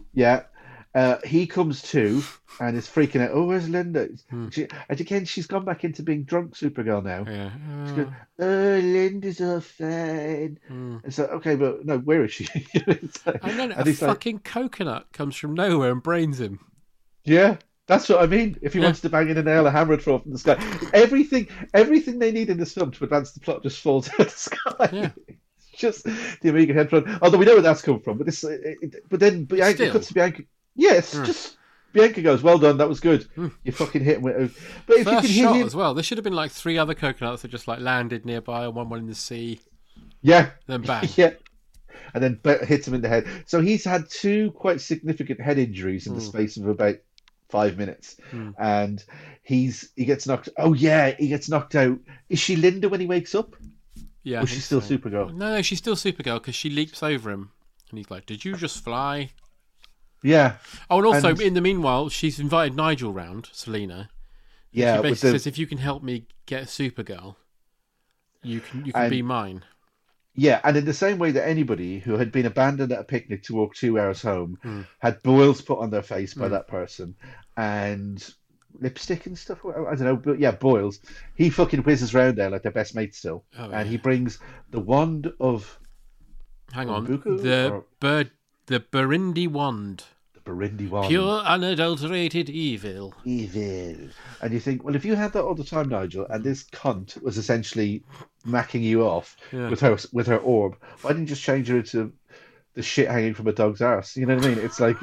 he comes to and is freaking out. Oh, where's Linda? And again, she's gone back into being drunk Supergirl now. Yeah. She's going, oh, Linda's all fine. And so, okay, but no, where is she? And then a fucking coconut comes from nowhere and brains him. Yeah, that's what I mean. If he wants to bang in a nail, a hammer would fall from the sky. Everything they need in this film to advance the plot just falls out of the sky. Yeah. Just the Amiga head front. Although we know where that's come from, but then Bianca cuts to Bianca. Yeah, it's just Bianca goes, well done, that was good. You fucking hit him with. But if First you can shot hit him as well. There should have been like 3 other coconuts that just like landed nearby, and one in the sea. Yeah. Then bang. Yeah. And then hits him in the head. So he's had 2 quite significant head injuries in the space of about 5 minutes, and he gets knocked. Oh yeah, he gets knocked out. Is she Linda when he wakes up? Yeah. Or she's still Supergirl? No, she's still Supergirl because she leaps over him, and he's like, "Did you just fly?" Yeah. Oh, and also in the meanwhile, she's invited Nigel round, Selina. Yeah. She basically says, "If you can help me get Supergirl, you can be mine." Yeah, and in the same way that anybody who had been abandoned at a picnic to walk 2 hours home had boils put on their face by that person and lipstick and stuff. I don't know, but yeah, boils. He fucking whizzes around there like their best mate still, and he brings the wand of. Hang on, Mbuku, the Barindi wand. The Barindi wand. Pure, unadulterated evil. Evil. And you think, well, if you had that all the time, Nigel, and this cunt was essentially macking you off with her orb, why didn't you just change her into the shit hanging from a dog's arse? You know what I mean? It's like,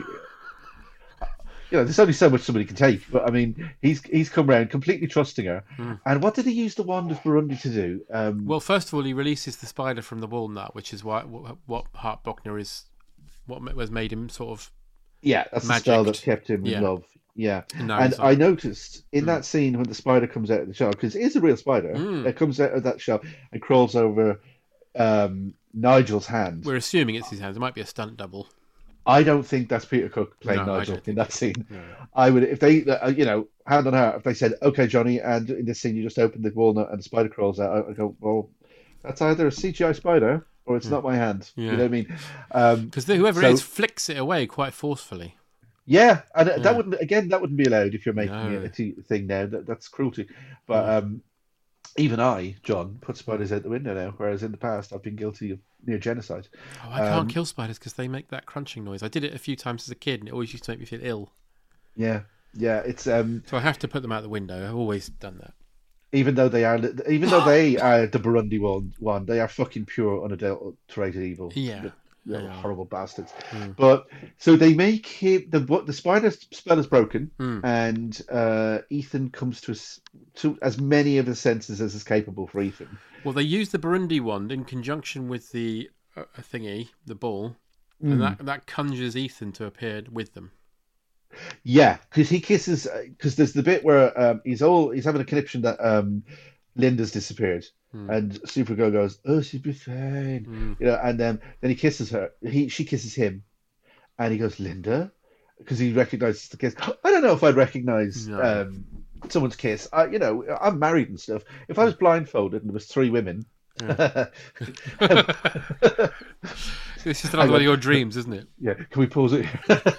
there's only so much somebody can take. But I mean, he's come around completely trusting her. And what did he use the wand of Burundi to do? Well, first of all, he releases the spider from the walnut, which is what Hart Bochner is. What was made him sort of. Yeah, that's magicked. the spell that kept him in love. Yeah, and I noticed in that scene when the spider comes out of the shell, because it is a real spider, it comes out of that shell and crawls over Nigel's hand. We're assuming it's his hand. It might be a stunt double. I don't think that's Peter Cook playing Nigel in that scene. No. I would, if they, hand on heart, if they said, "Okay, Johnny," and in this scene you just open the walnut and the spider crawls out, I go, "Well, that's either a CGI spider or it's not my hand." Yeah. You know what I mean? Because whoever it is flicks it away quite forcefully. Yeah, and that wouldn't be allowed if you're making it a thing now. That's cruelty. But even I, John, put spiders out the window now, whereas in the past I've been guilty of near genocide. Oh, I can't kill spiders because they make that crunching noise. I did it a few times as a kid, and it always used to make me feel ill. Yeah, it's So I have to put them out the window. I've always done that. even though they are the Burundi one, they are fucking pure unadulterated evil. Yeah. They're horrible bastards. But so they make him the spider spell is broken, and Ethan comes to as many of his senses as is capable for Ethan. Well, they use the Burundi wand in conjunction with the thingy, the ball, and that conjures Ethan to appear with them. Yeah, because he kisses. Because there's the bit where he's having a conniption that Linda's disappeared, and Supergirl goes, "Oh, she'll be fine," and then he kisses her. She kisses him, and he goes, "Linda," because he recognizes the kiss. I don't know if I'd recognize someone's kiss. I'm married and stuff. If I was blindfolded and there was 3 women. This is another one of your dreams, isn't it? Yeah. Can we pause it?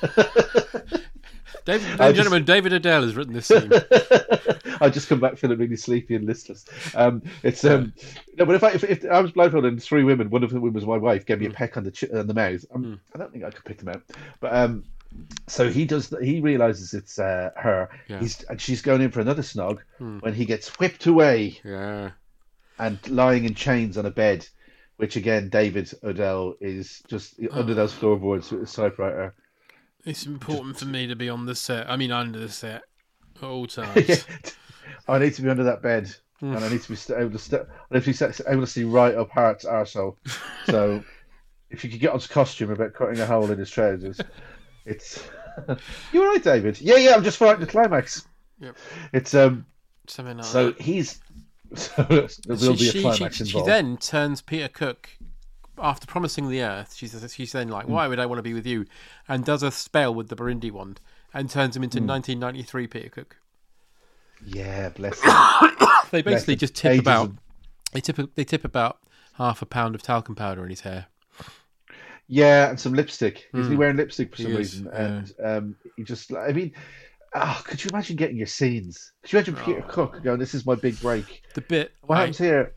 Ladies and gentlemen, David Adele has written this scene. I just come back feeling really sleepy and listless. No, but if I was blindfolded and 3 women, one of them was my wife, gave me a peck on the mouth. I don't think I could pick them out. But so he does. He realizes it's her. Yeah. And she's going in for another snog when he gets whipped away. Yeah. And lying in chains on a bed, which again, David Odell is just under those floorboards with his typewriter. It's important for me to be on the set. I mean, under the set at all times. Yeah. I need to be under that bed, and I need to be able to see right up Hart's arsehole. So, if you could get onto costume about cutting a hole in his trousers, it's. You're right, David. Yeah. I'm just fighting the climax. Yep. It's something like so that. He's. So there will be a climax involved. She then turns Peter Cook. After promising the Earth, she's then like, "Why would I want to be with you?" And does a spell with the Burundi wand and turns him into 1993 Peter Cook. Yeah, bless him. They basically just tip about. They tip about half a pound of talcum powder in his hair. Yeah, and some lipstick. Isn't he wearing lipstick for some reason? And he just, I mean, could you imagine getting your scenes? Could you imagine Peter Cook going, "This is my big break"? What happens here?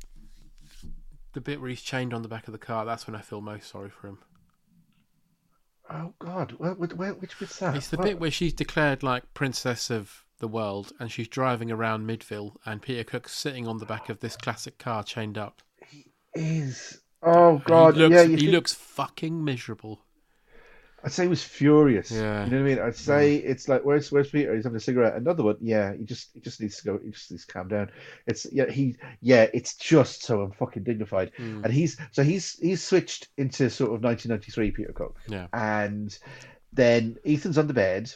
The bit where he's chained on the back of the car, that's when I feel most sorry for him. Oh, God. Which bit's that? It's the bit where she's declared like princess of the world and she's driving around Midville and Peter Cook's sitting on the back of this classic car chained up. He is. Oh, God. He looks fucking miserable. I'd say he was furious. Yeah. You know what I mean? I'd say it's like, where's Peter? He's having a cigarette. Another one. Yeah. He just needs to go. He just needs to calm down. It's it's just so unfucking dignified. And he's switched into sort of 1993 Peter Cook. Yeah. And then Ethan's on the bed.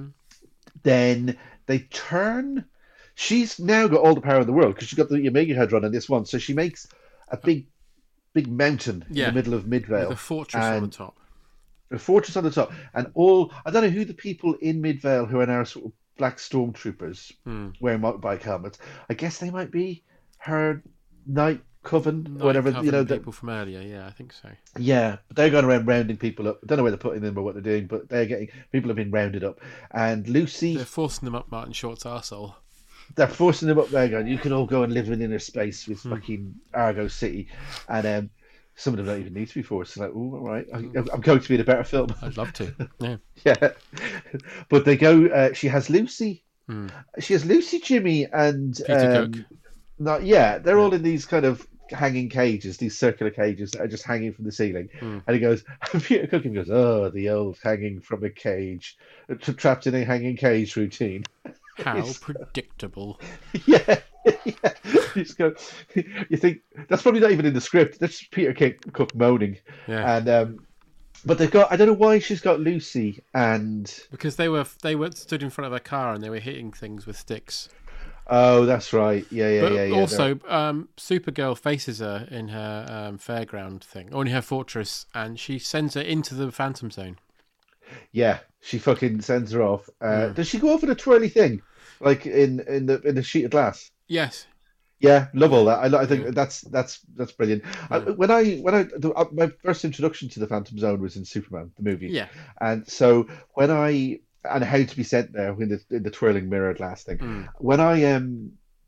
Then they turn. She's now got all the power in the world because she's got the Omega Hedron on this one. So she makes a big mountain in the middle of Midvale. With a fortress on the top. A fortress on the top, and I don't know who the people in Midvale who are now sort of black stormtroopers wearing motorbike helmets. I guess they might be her Night Coven, or whatever. People from earlier. Yeah, I think so. Yeah, but they're going around rounding people up. I don't know where they're putting them or what they're doing, but people have been rounded up. And Lucy, they're forcing them up Martin Short's arsehole. They're forcing them up there, going, "You can all go and live in inner space with fucking Argo City," and some of them don't even need to be forced. It's like, oh, all right, I'm going to be in a better film. I'd love to. Yeah. Yeah. But they go, she has Lucy. She has Lucy, Jimmy, and Peter Cook. They're all in these kind of hanging cages, these circular cages that are just hanging from the ceiling. And he goes, Peter Cook, and goes, "Oh, the old hanging from a cage, trapped in a hanging cage routine." How predictable. Yeah. You just go. You think that's probably not even in the script. That's just Peter Cook moaning. Yeah. And but they've got. I don't know why she's got Lucy and because they were stood in front of her car and they were hitting things with sticks. Oh, that's right. Yeah. Also, Supergirl faces her in her fairground thing, or in her fortress, and she sends her into the Phantom Zone. Yeah, she fucking sends her off. Does she go off in a twirly thing, like in the sheet of glass? Yes. Yeah, love all that. I think that's brilliant. Yeah. My first introduction to the Phantom Zone was in Superman the movie. Yeah. And so and how to be sent there in the twirling mirror glass thing. When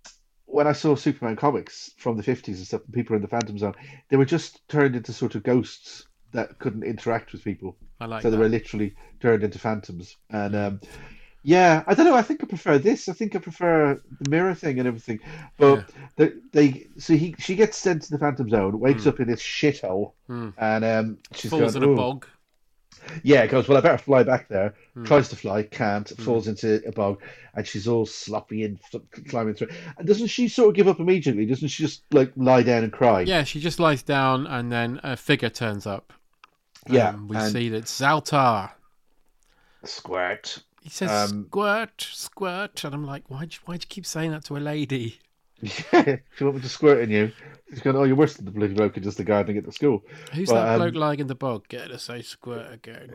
when I saw Superman comics from the 50s and stuff, and people were in the Phantom Zone, they were just turned into sort of ghosts that couldn't interact with people. I like so that. They were literally turned into phantoms. And yeah, I don't know. I think I prefer this. I think I prefer the mirror thing and everything. But she gets sent to the Phantom Zone, wakes up in this shithole, and she's falls in a bog. Yeah, goes, well, I better fly back there. Tries to fly, can't, falls into a bog, and she's all sloppy and climbing through. And doesn't she sort of give up immediately? Doesn't she just like lie down and cry? Yeah, she just lies down, and then a figure turns up. Yeah, we see that it's Zaltar. Squirt. He says squirt, squirt, and I'm like, why'd you keep saying that to a lady? Yeah, she want me to squirt in you. She's going, oh, you're worse than the bloody bloke who does the gardening at the school. Who's that bloke lying in the bog? Get her to say squirt again.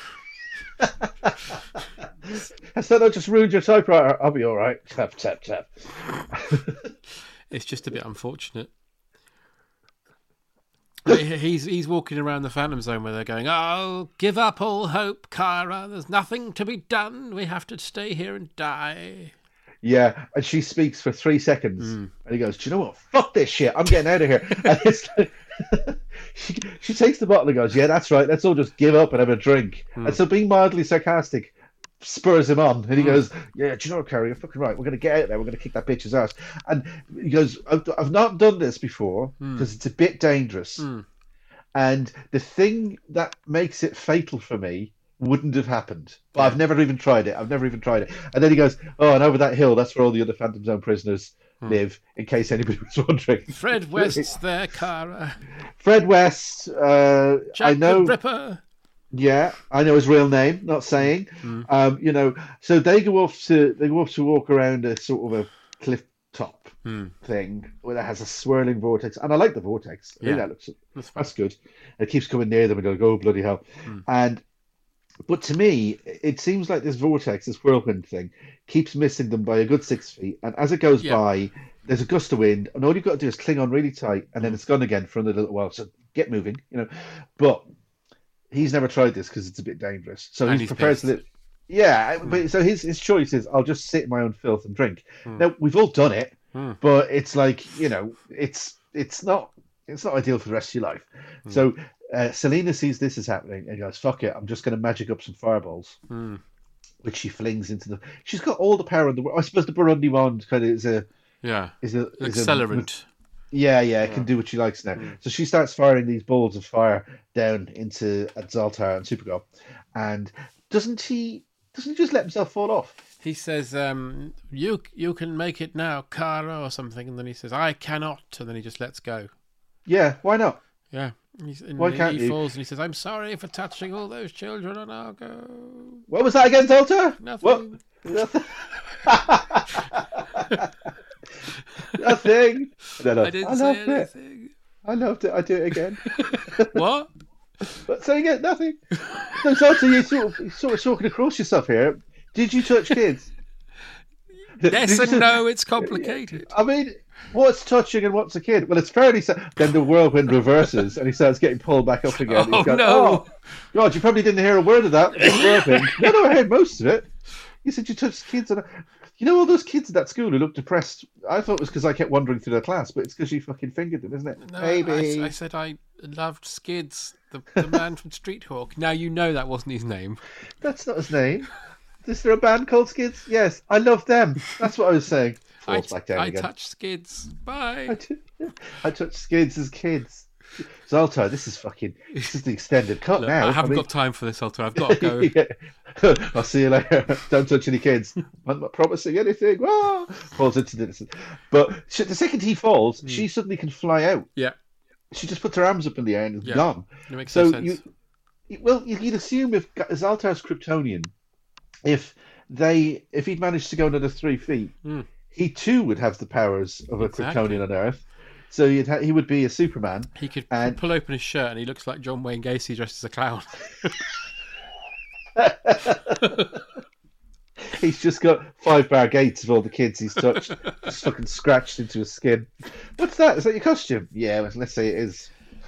Has that not just ruined your typewriter? I'll be all right. Tap, tap, tap. It's just a bit unfortunate. He's walking around the Phantom Zone where they're going, oh, give up all hope, Kara. There's nothing to be done. We have to stay here and die. Yeah, and she speaks for 3 seconds, and he goes, do you know what? Fuck this shit. I'm getting out of here. And it's like, she takes the bottle and goes, yeah, that's right. Let's all just give up and have a drink. And so being mildly sarcastic spurs him on. And he goes, yeah, do you know what, Carrie? You're fucking right. We're going to get out there. We're going to kick that bitch's ass. And he goes, I've not done this before because it's a bit dangerous. And the thing that makes it fatal for me wouldn't have happened. But I've never even tried it. And then he goes, oh, and over that hill, that's where all the other Phantom Zone prisoners live, in case anybody was wondering. Fred West's there, Kara. Fred West, Jack I know. the Ripper. Yeah, I know his real name, not saying. You know, so they go off to walk around a sort of a cliff top thing where it has a swirling vortex. And I like the vortex. I think that looks that's good. It keeps coming near them and they'll go, oh, bloody hell. But to me, it seems like this vortex, this whirlwind thing, keeps missing them by a good 6 feet. And as it goes by, there's a gust of wind, and all you've got to do is cling on really tight, and then it's gone again for another little while. So get moving, you know. But he's never tried this because it's a bit dangerous. So he's prepared to live. Yeah, but so his choice is, I'll just sit in my own filth and drink. Now, we've all done it, but it's like, you know, it's not ideal for the rest of your life. So Selena sees this is happening and goes, fuck it, I'm just going to magic up some fireballs, which she flings into the... She's got all the power in the world. I suppose the Burundi wand kind of is an accelerant. It can do what she likes now. So she starts firing these balls of fire down into Zaltar and Supergirl. And doesn't he just let himself fall off? He says, you can make it now, Kara, or something. And then he says, I cannot. And then he just lets go. Yeah, why not? Yeah. Why can't he you? falls and he says, I'm sorry for touching all those children, and I'll go. What was that again, Zaltar? Nothing. Nothing. Nothing. I didn't say anything. I loved it. I do it again. What? But saying it, nothing. No, Zaltar, you sort of talking across yourself here. Did you touch kids? Yes and no, it's complicated. I mean, what's touching and what's a kid? Well, it's fairly... Then the whirlwind reverses and he starts getting pulled back up again. Oh, going, no. Oh, God, you probably didn't hear a word of that. Whirlwind. No, I heard most of it. You said you touched kids. And you know all those kids at that school who looked depressed? I thought it was because I kept wandering through their class, but it's because you fucking fingered them, isn't it? No, Baby. I said I loved Skids, the man from Street Hawk. Now you know that wasn't his name. That's not his name. Is there a band called Skids? Yes, I love them. That's what I was saying. I touched Skids. Bye. I touched Skids as kids. Zaltar, this is the extended cut. Look, now. I haven't got time for this, Zaltar. I've got to go. I'll see you later. Don't touch any kids. I'm not promising anything. Whoa! Falls into the distance. But the second he falls, she suddenly can fly out. Yeah. She just puts her arms up in the air and is gone. It makes no sense. You'd assume if Zaltar's Kryptonian, if he'd managed to go another 3 feet, he too would have the powers of a Kryptonian on Earth. So he would be a Superman. He could pull open his shirt and he looks like John Wayne Gacy dressed as a clown. He's just got 5-bar gates of all the kids he's touched, just fucking scratched into his skin. What's that? Is that your costume? Yeah, well, let's say it is.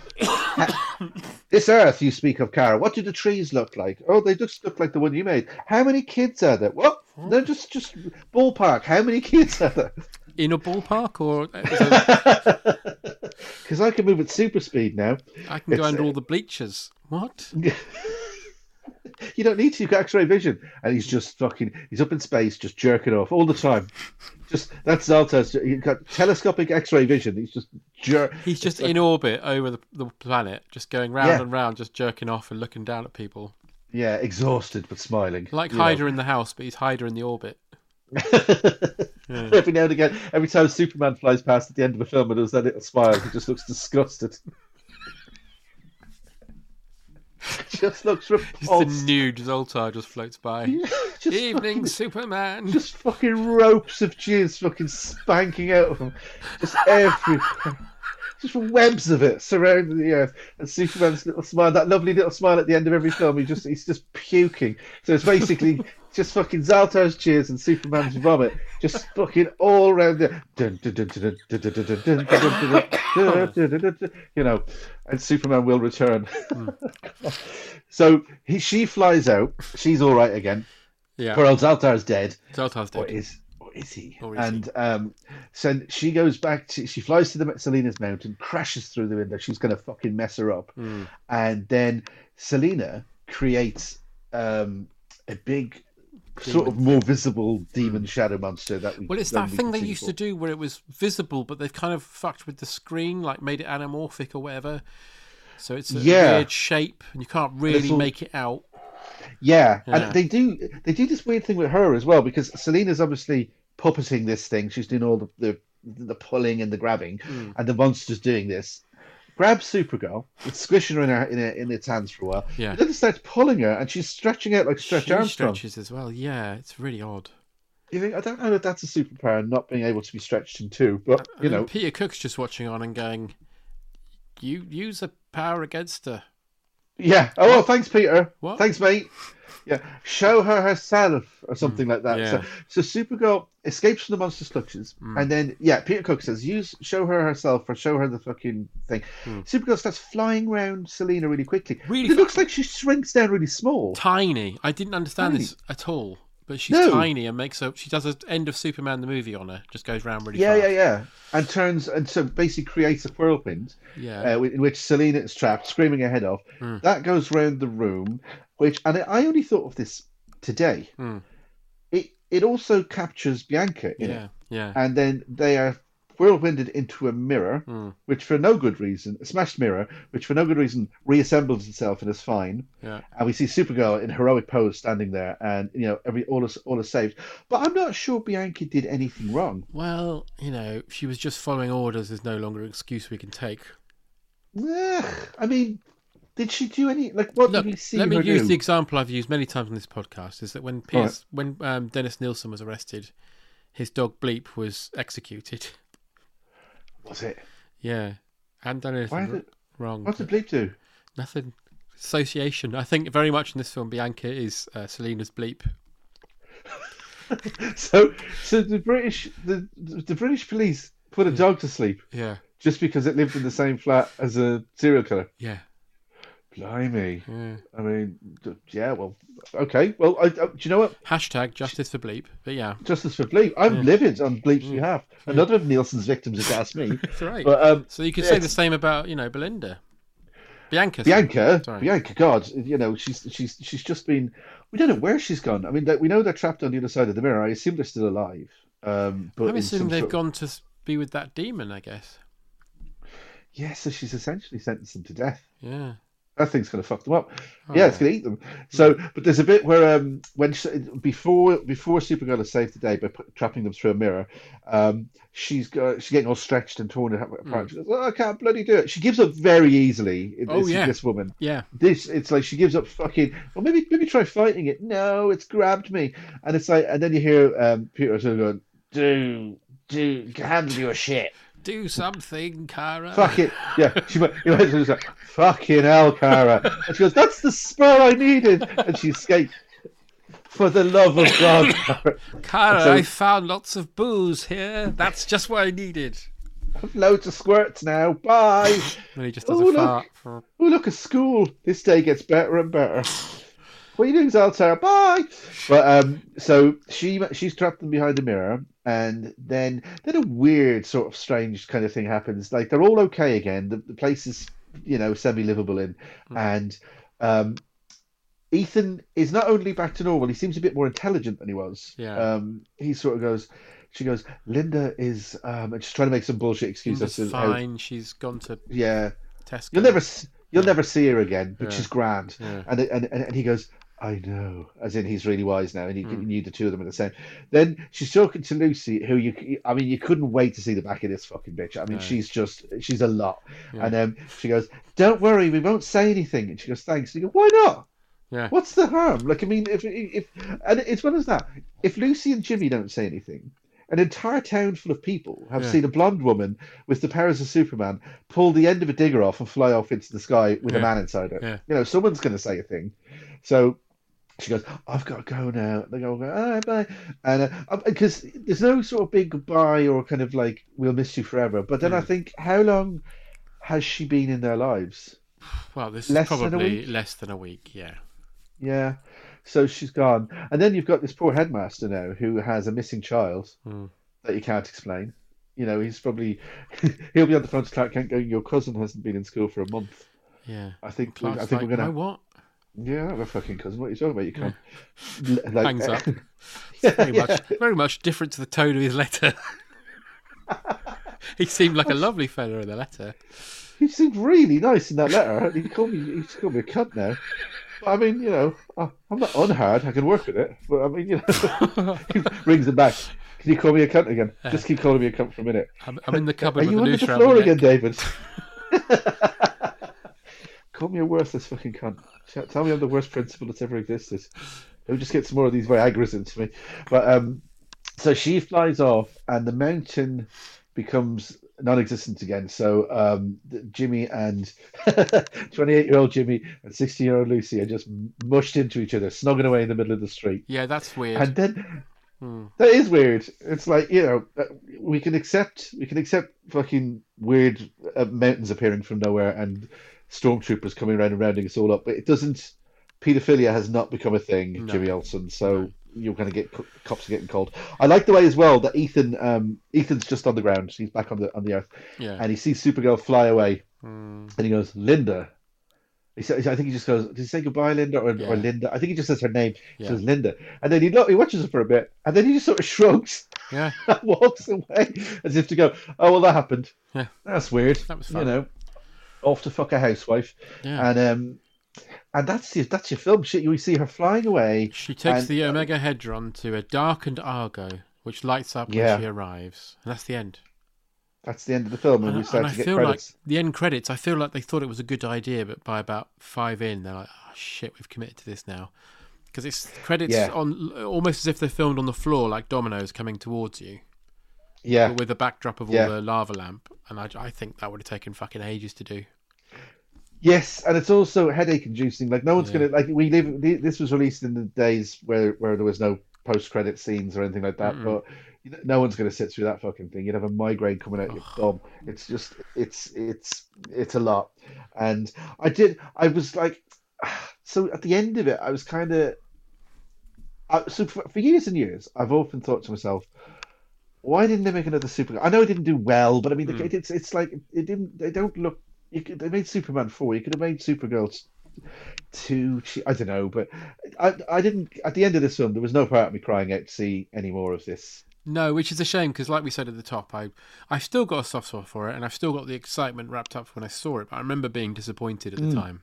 This Earth you speak of, Kara, what do the trees look like? Oh, they just look like the one you made. How many kids are there? What? They're just ballpark. How many kids are there? in a ballpark, or Because I can move at super speed now. I can go under all the bleachers? What? You don't need to. You've got X-ray vision, and he's just he's up in space, just jerking off all the time. That's Zaltar's. He's got telescopic X-ray vision. He's just He's just in orbit over the planet, just going round and round, just jerking off and looking down at people. Yeah, exhausted but smiling. Like Hyder in the house, but he's Hyder in the orbit. Yeah. Every now and again, every time Superman flies past at the end of a film and does that little smile, he just looks disgusted. Just looks repulsed. Just the nude Zoltar just floats by. Yeah, Evening, Superman. Just fucking ropes of jizz fucking spanking out of him. Just everywhere. Just webs of it surrounding the earth. And Superman's little smile, that lovely little smile at the end of every film, he's just puking. So it's basically just fucking Zaltar's cheers and Superman's vomit. Just fucking all around there. You know, and Superman will return. So she flies out. She's all right again. Yeah. Poor old Zaltar's dead. Zaltar's dead. Or is he? So she goes back she flies to the Selena's mountain, crashes through the window. She's going to fucking mess her up. And then Selena creates a big, sort of more visible demon shadow monster that we. Well, it's that thing they used to do where it was visible, but they've kind of fucked with the screen, like made it anamorphic or whatever. So it's a weird shape, and you can't really make it out. Yeah, and they do this weird thing with her as well, because Selena's obviously puppeting this thing. She's doing all the pulling and the grabbing, and the monster's doing this. Grabs Supergirl, it's squishing her in its hands for a while. Yeah. But then it starts pulling her, and she's stretching out like Stretch Armstrong. Stretches as well. Yeah, it's really odd. You think, I don't know if that's a superpower, not being able to be stretched in two, but you know. Peter Cook's just watching on and going, "You use a power against her." Yeah. Oh, well, thanks, Peter. What? Thanks, mate. Yeah. Show her herself or something like that. Yeah. So Supergirl escapes from the monster's clutches, and then Peter Cook says, show her herself or show her the fucking thing. Supergirl starts flying around Selena really quickly. It looks like she shrinks down really small. Tiny. I didn't understand this at all. But she's tiny and she does an end of Superman the movie on her. Just goes round really fast. Yeah. And so basically creates a whirlwind. Yeah. In which Selena is trapped, screaming her head off. That goes round the room, and I only thought of this today. It also captures Bianca in it. Yeah. And then they are whirlwinded into a mirror, which for no good reason, a smashed mirror, which for no good reason reassembles itself and is fine. Yeah. And we see Supergirl in heroic pose standing there, and all is saved. But I'm not sure Bianca did anything wrong. Well, she was just following orders. Is no longer an excuse we can take. I mean, did she do any what did we see? Let me her use do? the example I've used many times on this podcast. Is that when Dennis Nilsson was arrested, his dog Bleep was executed. Was it? Yeah. Hadn't done anything wrong. What did Bleep do? Nothing. Association. I think very much in this film, Bianca is Selena's Bleep. So the British police put a dog to sleep. Yeah. Just because it lived in the same flat as a serial killer. Yeah. Blimey. Yeah. I mean, well, okay. Well, do you know what? Hashtag justice for Bleep. But yeah. Justice for Bleep. I'm livid on Bleep's behalf. Another of Nielsen's victims has asked me. That's right. But, so you could say the same about, Belinda. Bianca, God, she's just been. We don't know where she's gone. I mean, we know they're trapped on the other side of the mirror. I assume they're still alive. But I'm assuming they've gone to be with that demon, I guess. Yeah, so she's essentially sentenced them to death. Yeah. That thing's going to fuck them up. Yeah, it's going to eat them. So, but there's a bit where before Supergirl is saved today by trapping them through a mirror, she's getting all stretched and torn apart. She goes, "Oh, I can't bloody do it." She gives up very easily. This woman. Yeah. It's like she gives up fucking. Well, maybe try fighting it. No, it's grabbed me, and it's like, and then you hear Peter going, "Do handle your shit." Do something, Kara. Fuck it. Yeah. She went like, "Fucking hell, Kara." And she goes, "That's the spur I needed." And she escaped. For the love of God, Kara, I found lots of booze here. That's just what I needed. I've loads of squirts now. Bye. And he just does a fart. Oh, look, a school. This day gets better and better. What are you doing, Zaltar? Bye. But so she's trapped them behind the mirror, And then a weird sort of strange kind of thing happens. Like they're all okay again. The place is, semi-livable and Ethan is not only back to normal, he seems a bit more intelligent than he was. Yeah. He sort of goes, she goes, Linda is just trying to make some bullshit excuse. Linda's fine. She's gone to Tesco. You'll never see her again, but she's grand. Yeah. And he goes, I know, as in he's really wise now, and he knew the two of them are the same. Then she's talking to Lucy, who you couldn't wait to see the back of this fucking bitch. I mean, she's a lot. Yeah. And she goes, "Don't worry, we won't say anything." And she goes, "Thanks." And you go, "Why not? Yeah. What's the harm?" Like, I mean, if and it's one as that. If Lucy and Jimmy don't say anything, an entire town full of people have seen a blonde woman with the powers of Superman pull the end of a digger off and fly off into the sky with a man inside her. Yeah. Someone's going to say a thing. So she goes, "I've got to go now." They go, "All right, bye." And because there's no sort of big goodbye or kind of like, "We'll miss you forever." But then I think, how long has she been in their lives? Well, this is probably less than a week, yeah. Yeah. So she's gone. And then you've got this poor headmaster now who has a missing child that you can't explain. He's probably, he'll be on the phone to Clark Kent going, "Your cousin hasn't been in school for a month." Yeah. I think Clark's we're going to... "No, what? Yeah, I have a fucking cousin. What are you talking about? You can't. Like, hangs up. Very much different to the tone of his letter. He seemed like a lovely fella in the letter. He seemed really nice in that letter. He called me a cunt now. But I mean, I'm not unhard. I can work with it. But I mean, he rings him back. Can you call me a cunt again? Just keep calling me a cunt for a minute. I'm in the cupboard Are with you the on noose the around floor my again, neck. David? Call me a worthless fucking cunt. Tell me I'm the worst principal that's ever existed. Who just get some more of these Viagra's into me. But so she flies off, and the mountain becomes non-existent again. So Jimmy and 28-year-old Jimmy and 16-year-old Lucy are just mushed into each other, snogging away in the middle of the street. Yeah, that's weird. And then that is weird. It's like, we can accept fucking weird mountains appearing from nowhere and stormtroopers coming around and rounding us all up, but it doesn't. Pedophilia has not become a thing, Jimmy Olsen. So you're going to get cops are getting called. I like the way as well that Ethan's just on the ground. He's back on the earth, and he sees Supergirl fly away, and he goes, "Linda." I think he just goes, "Did he say goodbye, Linda, or Linda?" I think he just says her name. He says Linda, and then he watches her for a bit, and then he just sort of shrugs, and walks away as if to go, "Oh well, that happened. Yeah, that's weird. That was fun. Off to fuck a housewife." And that's your film. You see her flying away. She takes the Omega Hedron to a darkened Argo, which lights up when she arrives, and that's the end. That's the end of the film, and we start to get credits. Like the end credits, I feel like they thought it was a good idea, but by about 5 in, they're like, "Oh shit, we've committed to this now," because it's credits on almost as if they're filmed on the floor, like dominoes coming towards you. Yeah, but with the backdrop of all the lava lamp, and I think that would have taken fucking ages to do. Yes, and it's also headache-inducing. Like no one's gonna like. This was released in the days where there was no post-credit scenes or anything like that, but no one's gonna sit through that fucking thing. You'd have a migraine coming out your thumb. It's just it's a lot. And I was like, so at the end of it, I was kind of. So for years and years, I've often thought to myself, why didn't they make another Supergirl? I know it didn't do well, but I mean, it's like it didn't. They don't look. They made Superman 4. You could have made Supergirl 2. I don't know, but I didn't. At the end of this film, there was no part of me crying out to see any more of this. No, which is a shame because, like we said at the top, I've still got a soft spot for it, and I've still got the excitement wrapped up when I saw it. But I remember being disappointed at the time.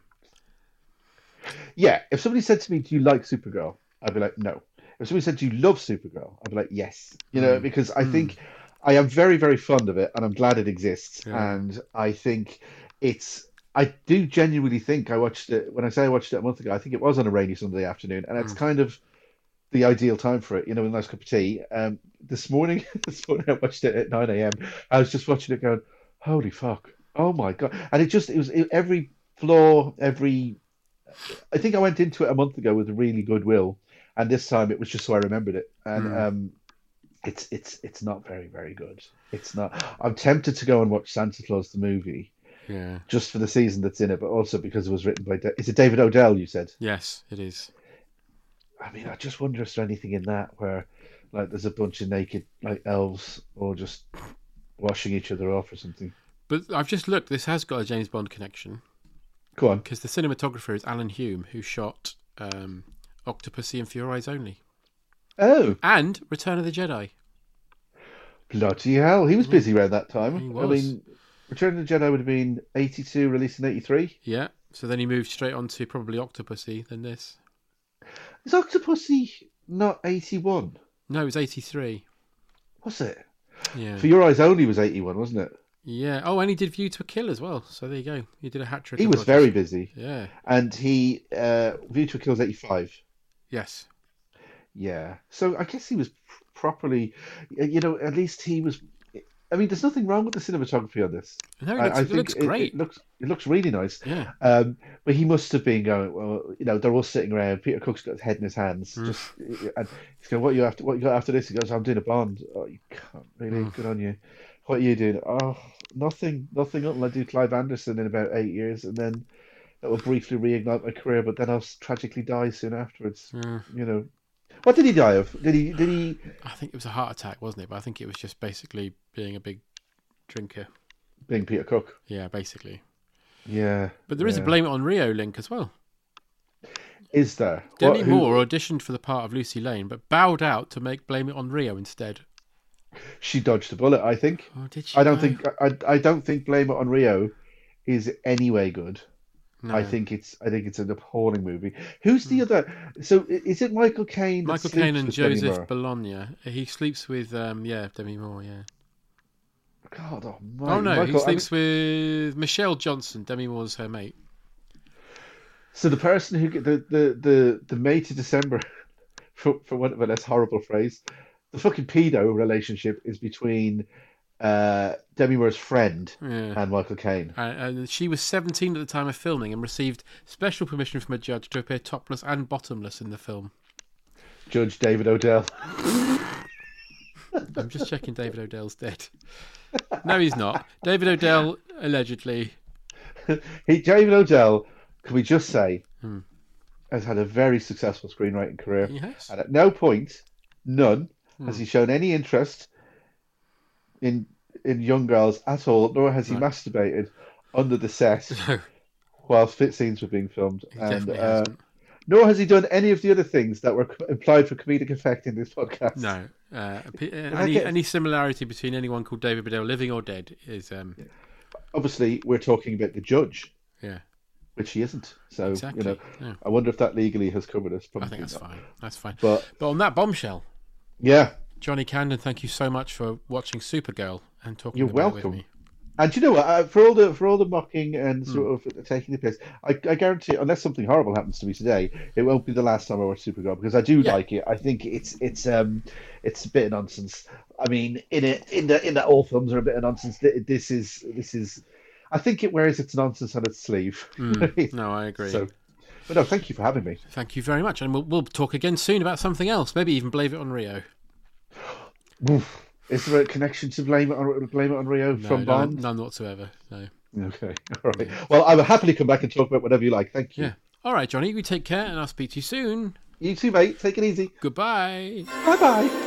Yeah, if somebody said to me, "Do you like Supergirl?" I'd be like, "No." If somebody said, "Do you love Supergirl?" I'd be like, "Yes." Because I think I am very, very fond of it, and I'm glad it exists, and I think. I do genuinely think I watched it. When I say I watched it a month ago, I think it was on a rainy Sunday afternoon, and it's kind of the ideal time for it. With a nice cup of tea. This morning I watched it at 9 a.m. I was just watching it, going, "Holy fuck! Oh my god!" And it was every flaw, I think I went into it a month ago with a really goodwill, and this time it was just so I remembered it. And it's not very, very good. It's not. I'm tempted to go and watch Santa Claus the movie. Yeah. Just for the season that's in it, but also because it was written by... Is it David Odell, you said? Yes, it is. I mean, I just wonder if there's anything in that where like there's a bunch of naked like elves or just washing each other off or something. But I've just looked. This has got a James Bond connection. Go on. Because the cinematographer is Alan Hume, who shot Octopussy and For Your Eyes Only. Oh. And Return of the Jedi. Bloody hell. He was busy around that time. He was. I mean, Return of the Jedi would have been 82, released in 83. Yeah. So then he moved straight on to probably Octopussy, then this. Is Octopussy not 81? No, it was 83. Was it? Yeah. For Your Eyes Only was 81, wasn't it? Yeah. Oh, and he did View to a Kill as well. So there you go. He did a hat trick. He of was Rogers. very busy. Yeah. And he, View to a Kill was 85. Yes. Yeah. So I guess he was properly, at least he was. I mean, there's nothing wrong with the cinematography on this. No, I it think looks great. It looks really nice. Yeah. But he must have been going, well, they're all sitting around. Peter Cook's got his head in his hands. And he's going, what you got after this? He goes, I'm doing a Bond. Oh, you can't really. Good on you. What are you doing? Oh, nothing until I do Clive Anderson in about 8 years, and then that will briefly reignite my career. But then I'll tragically die soon afterwards. What did he die of? Did he? I think it was a heart attack, wasn't it? But I think it was just basically being a big drinker. Being Peter Cook. Yeah, basically. Yeah. But there is a Blame It on Rio link as well. Is there? Demi Moore auditioned for the part of Lucy Lane, but bowed out to make Blame It on Rio instead. She dodged the bullet, I think. Oh, did she? I don't think Blame It on Rio is anyway good. No. I think it's an appalling movie. Who's the other? So is it Michael Caine? Michael Caine and Joseph Bologna. He sleeps with Demi Moore. Yeah. God, oh no, Michael, he sleeps with Michelle Johnson. Demi Moore's her mate. So the person who the May to December, for want of a less horrible phrase, the fucking pedo relationship is between Demi Moore's friend and Michael Caine. And she was 17 at the time of filming and received special permission from a judge to appear topless and bottomless in the film. Judge David Odell. I'm just checking David Odell's dead. No, he's not. David Odell, allegedly. David Odell, can we just say, has had a very successful screenwriting career. Yes. And at no point, none, has he shown any interest in young girls at all, nor has he masturbated under the set while fit scenes were being filmed. And nor has he done any of the other things that were implied for comedic effect in this podcast. No. Any similarity between anyone called David Baddiel, living or dead, is... Obviously, we're talking about the judge. Yeah. Which he isn't. So, exactly. I wonder if that legally has covered us. Probably I think that's not. fine. That's fine. But on that bombshell... Yeah. Johnny Camden, thank you so much for watching Supergirl and talking You're about it welcome. with me. And you know what? For all the mocking and sort of taking the piss, I guarantee, unless something horrible happens to me today, it won't be the last time I watch Supergirl because I do like it. I think it's a bit of nonsense. I mean, in that all films are a bit of nonsense. This is. I think it wears its nonsense on its sleeve. No, I agree. So, but no, thank you for having me. Thank you very much, and we'll talk again soon about something else. Maybe even Blame It on Rio. Oof. Is there a connection to Blame It on Rio from Bond? None whatsoever. No. Okay. All right. Well, I will happily come back and talk about whatever you like. Thank you. Yeah. All right, Johnny. You take care, and I'll speak to you soon. You too, mate. Take it easy. Goodbye. Bye-bye.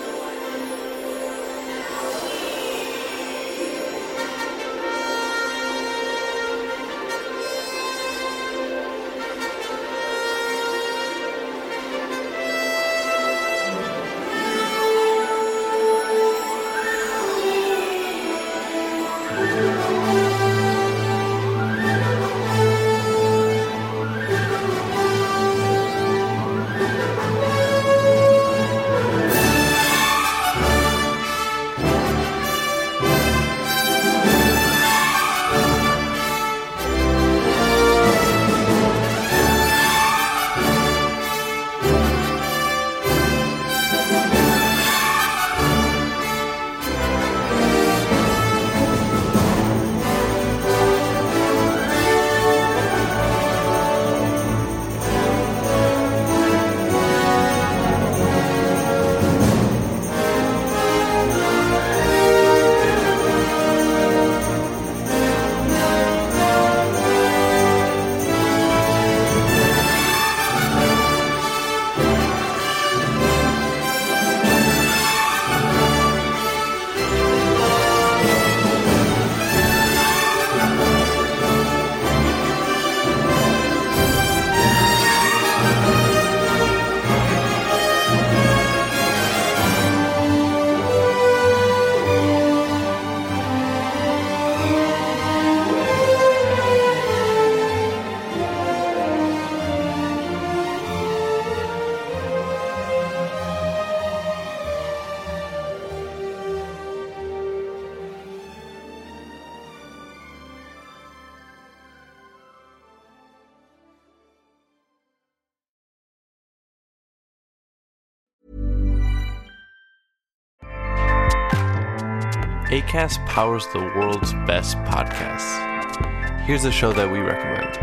Acast powers the world's best podcasts. Here's a show that we recommend.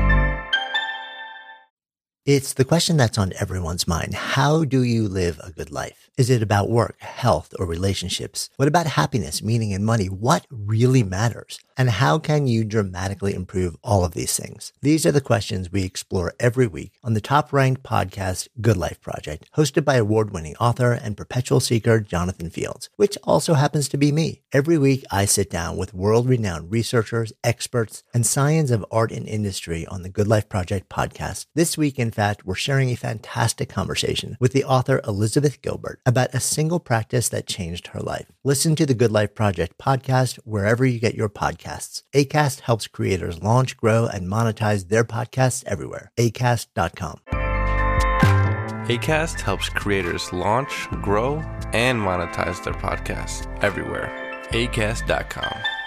It's the question that's on everyone's mind. How do you live a good life? Is it about work, health, or relationships? What about happiness, meaning, and money? What really matters? And how can you dramatically improve all of these things? These are the questions we explore every week on the top-ranked podcast, Good Life Project, hosted by award-winning author and perpetual seeker Jonathan Fields, which also happens to be me. Every week, I sit down with world-renowned researchers, experts, and science of art and industry on the Good Life Project podcast. This week, in fact, we're sharing a fantastic conversation with the author Elizabeth Gilbert about a single practice that changed her life. Listen to the Good Life Project podcast wherever you get your podcasts. Acast helps creators launch, grow, and monetize their podcasts everywhere. Acast.com. Acast helps creators launch, grow, and monetize their podcasts everywhere. Acast.com.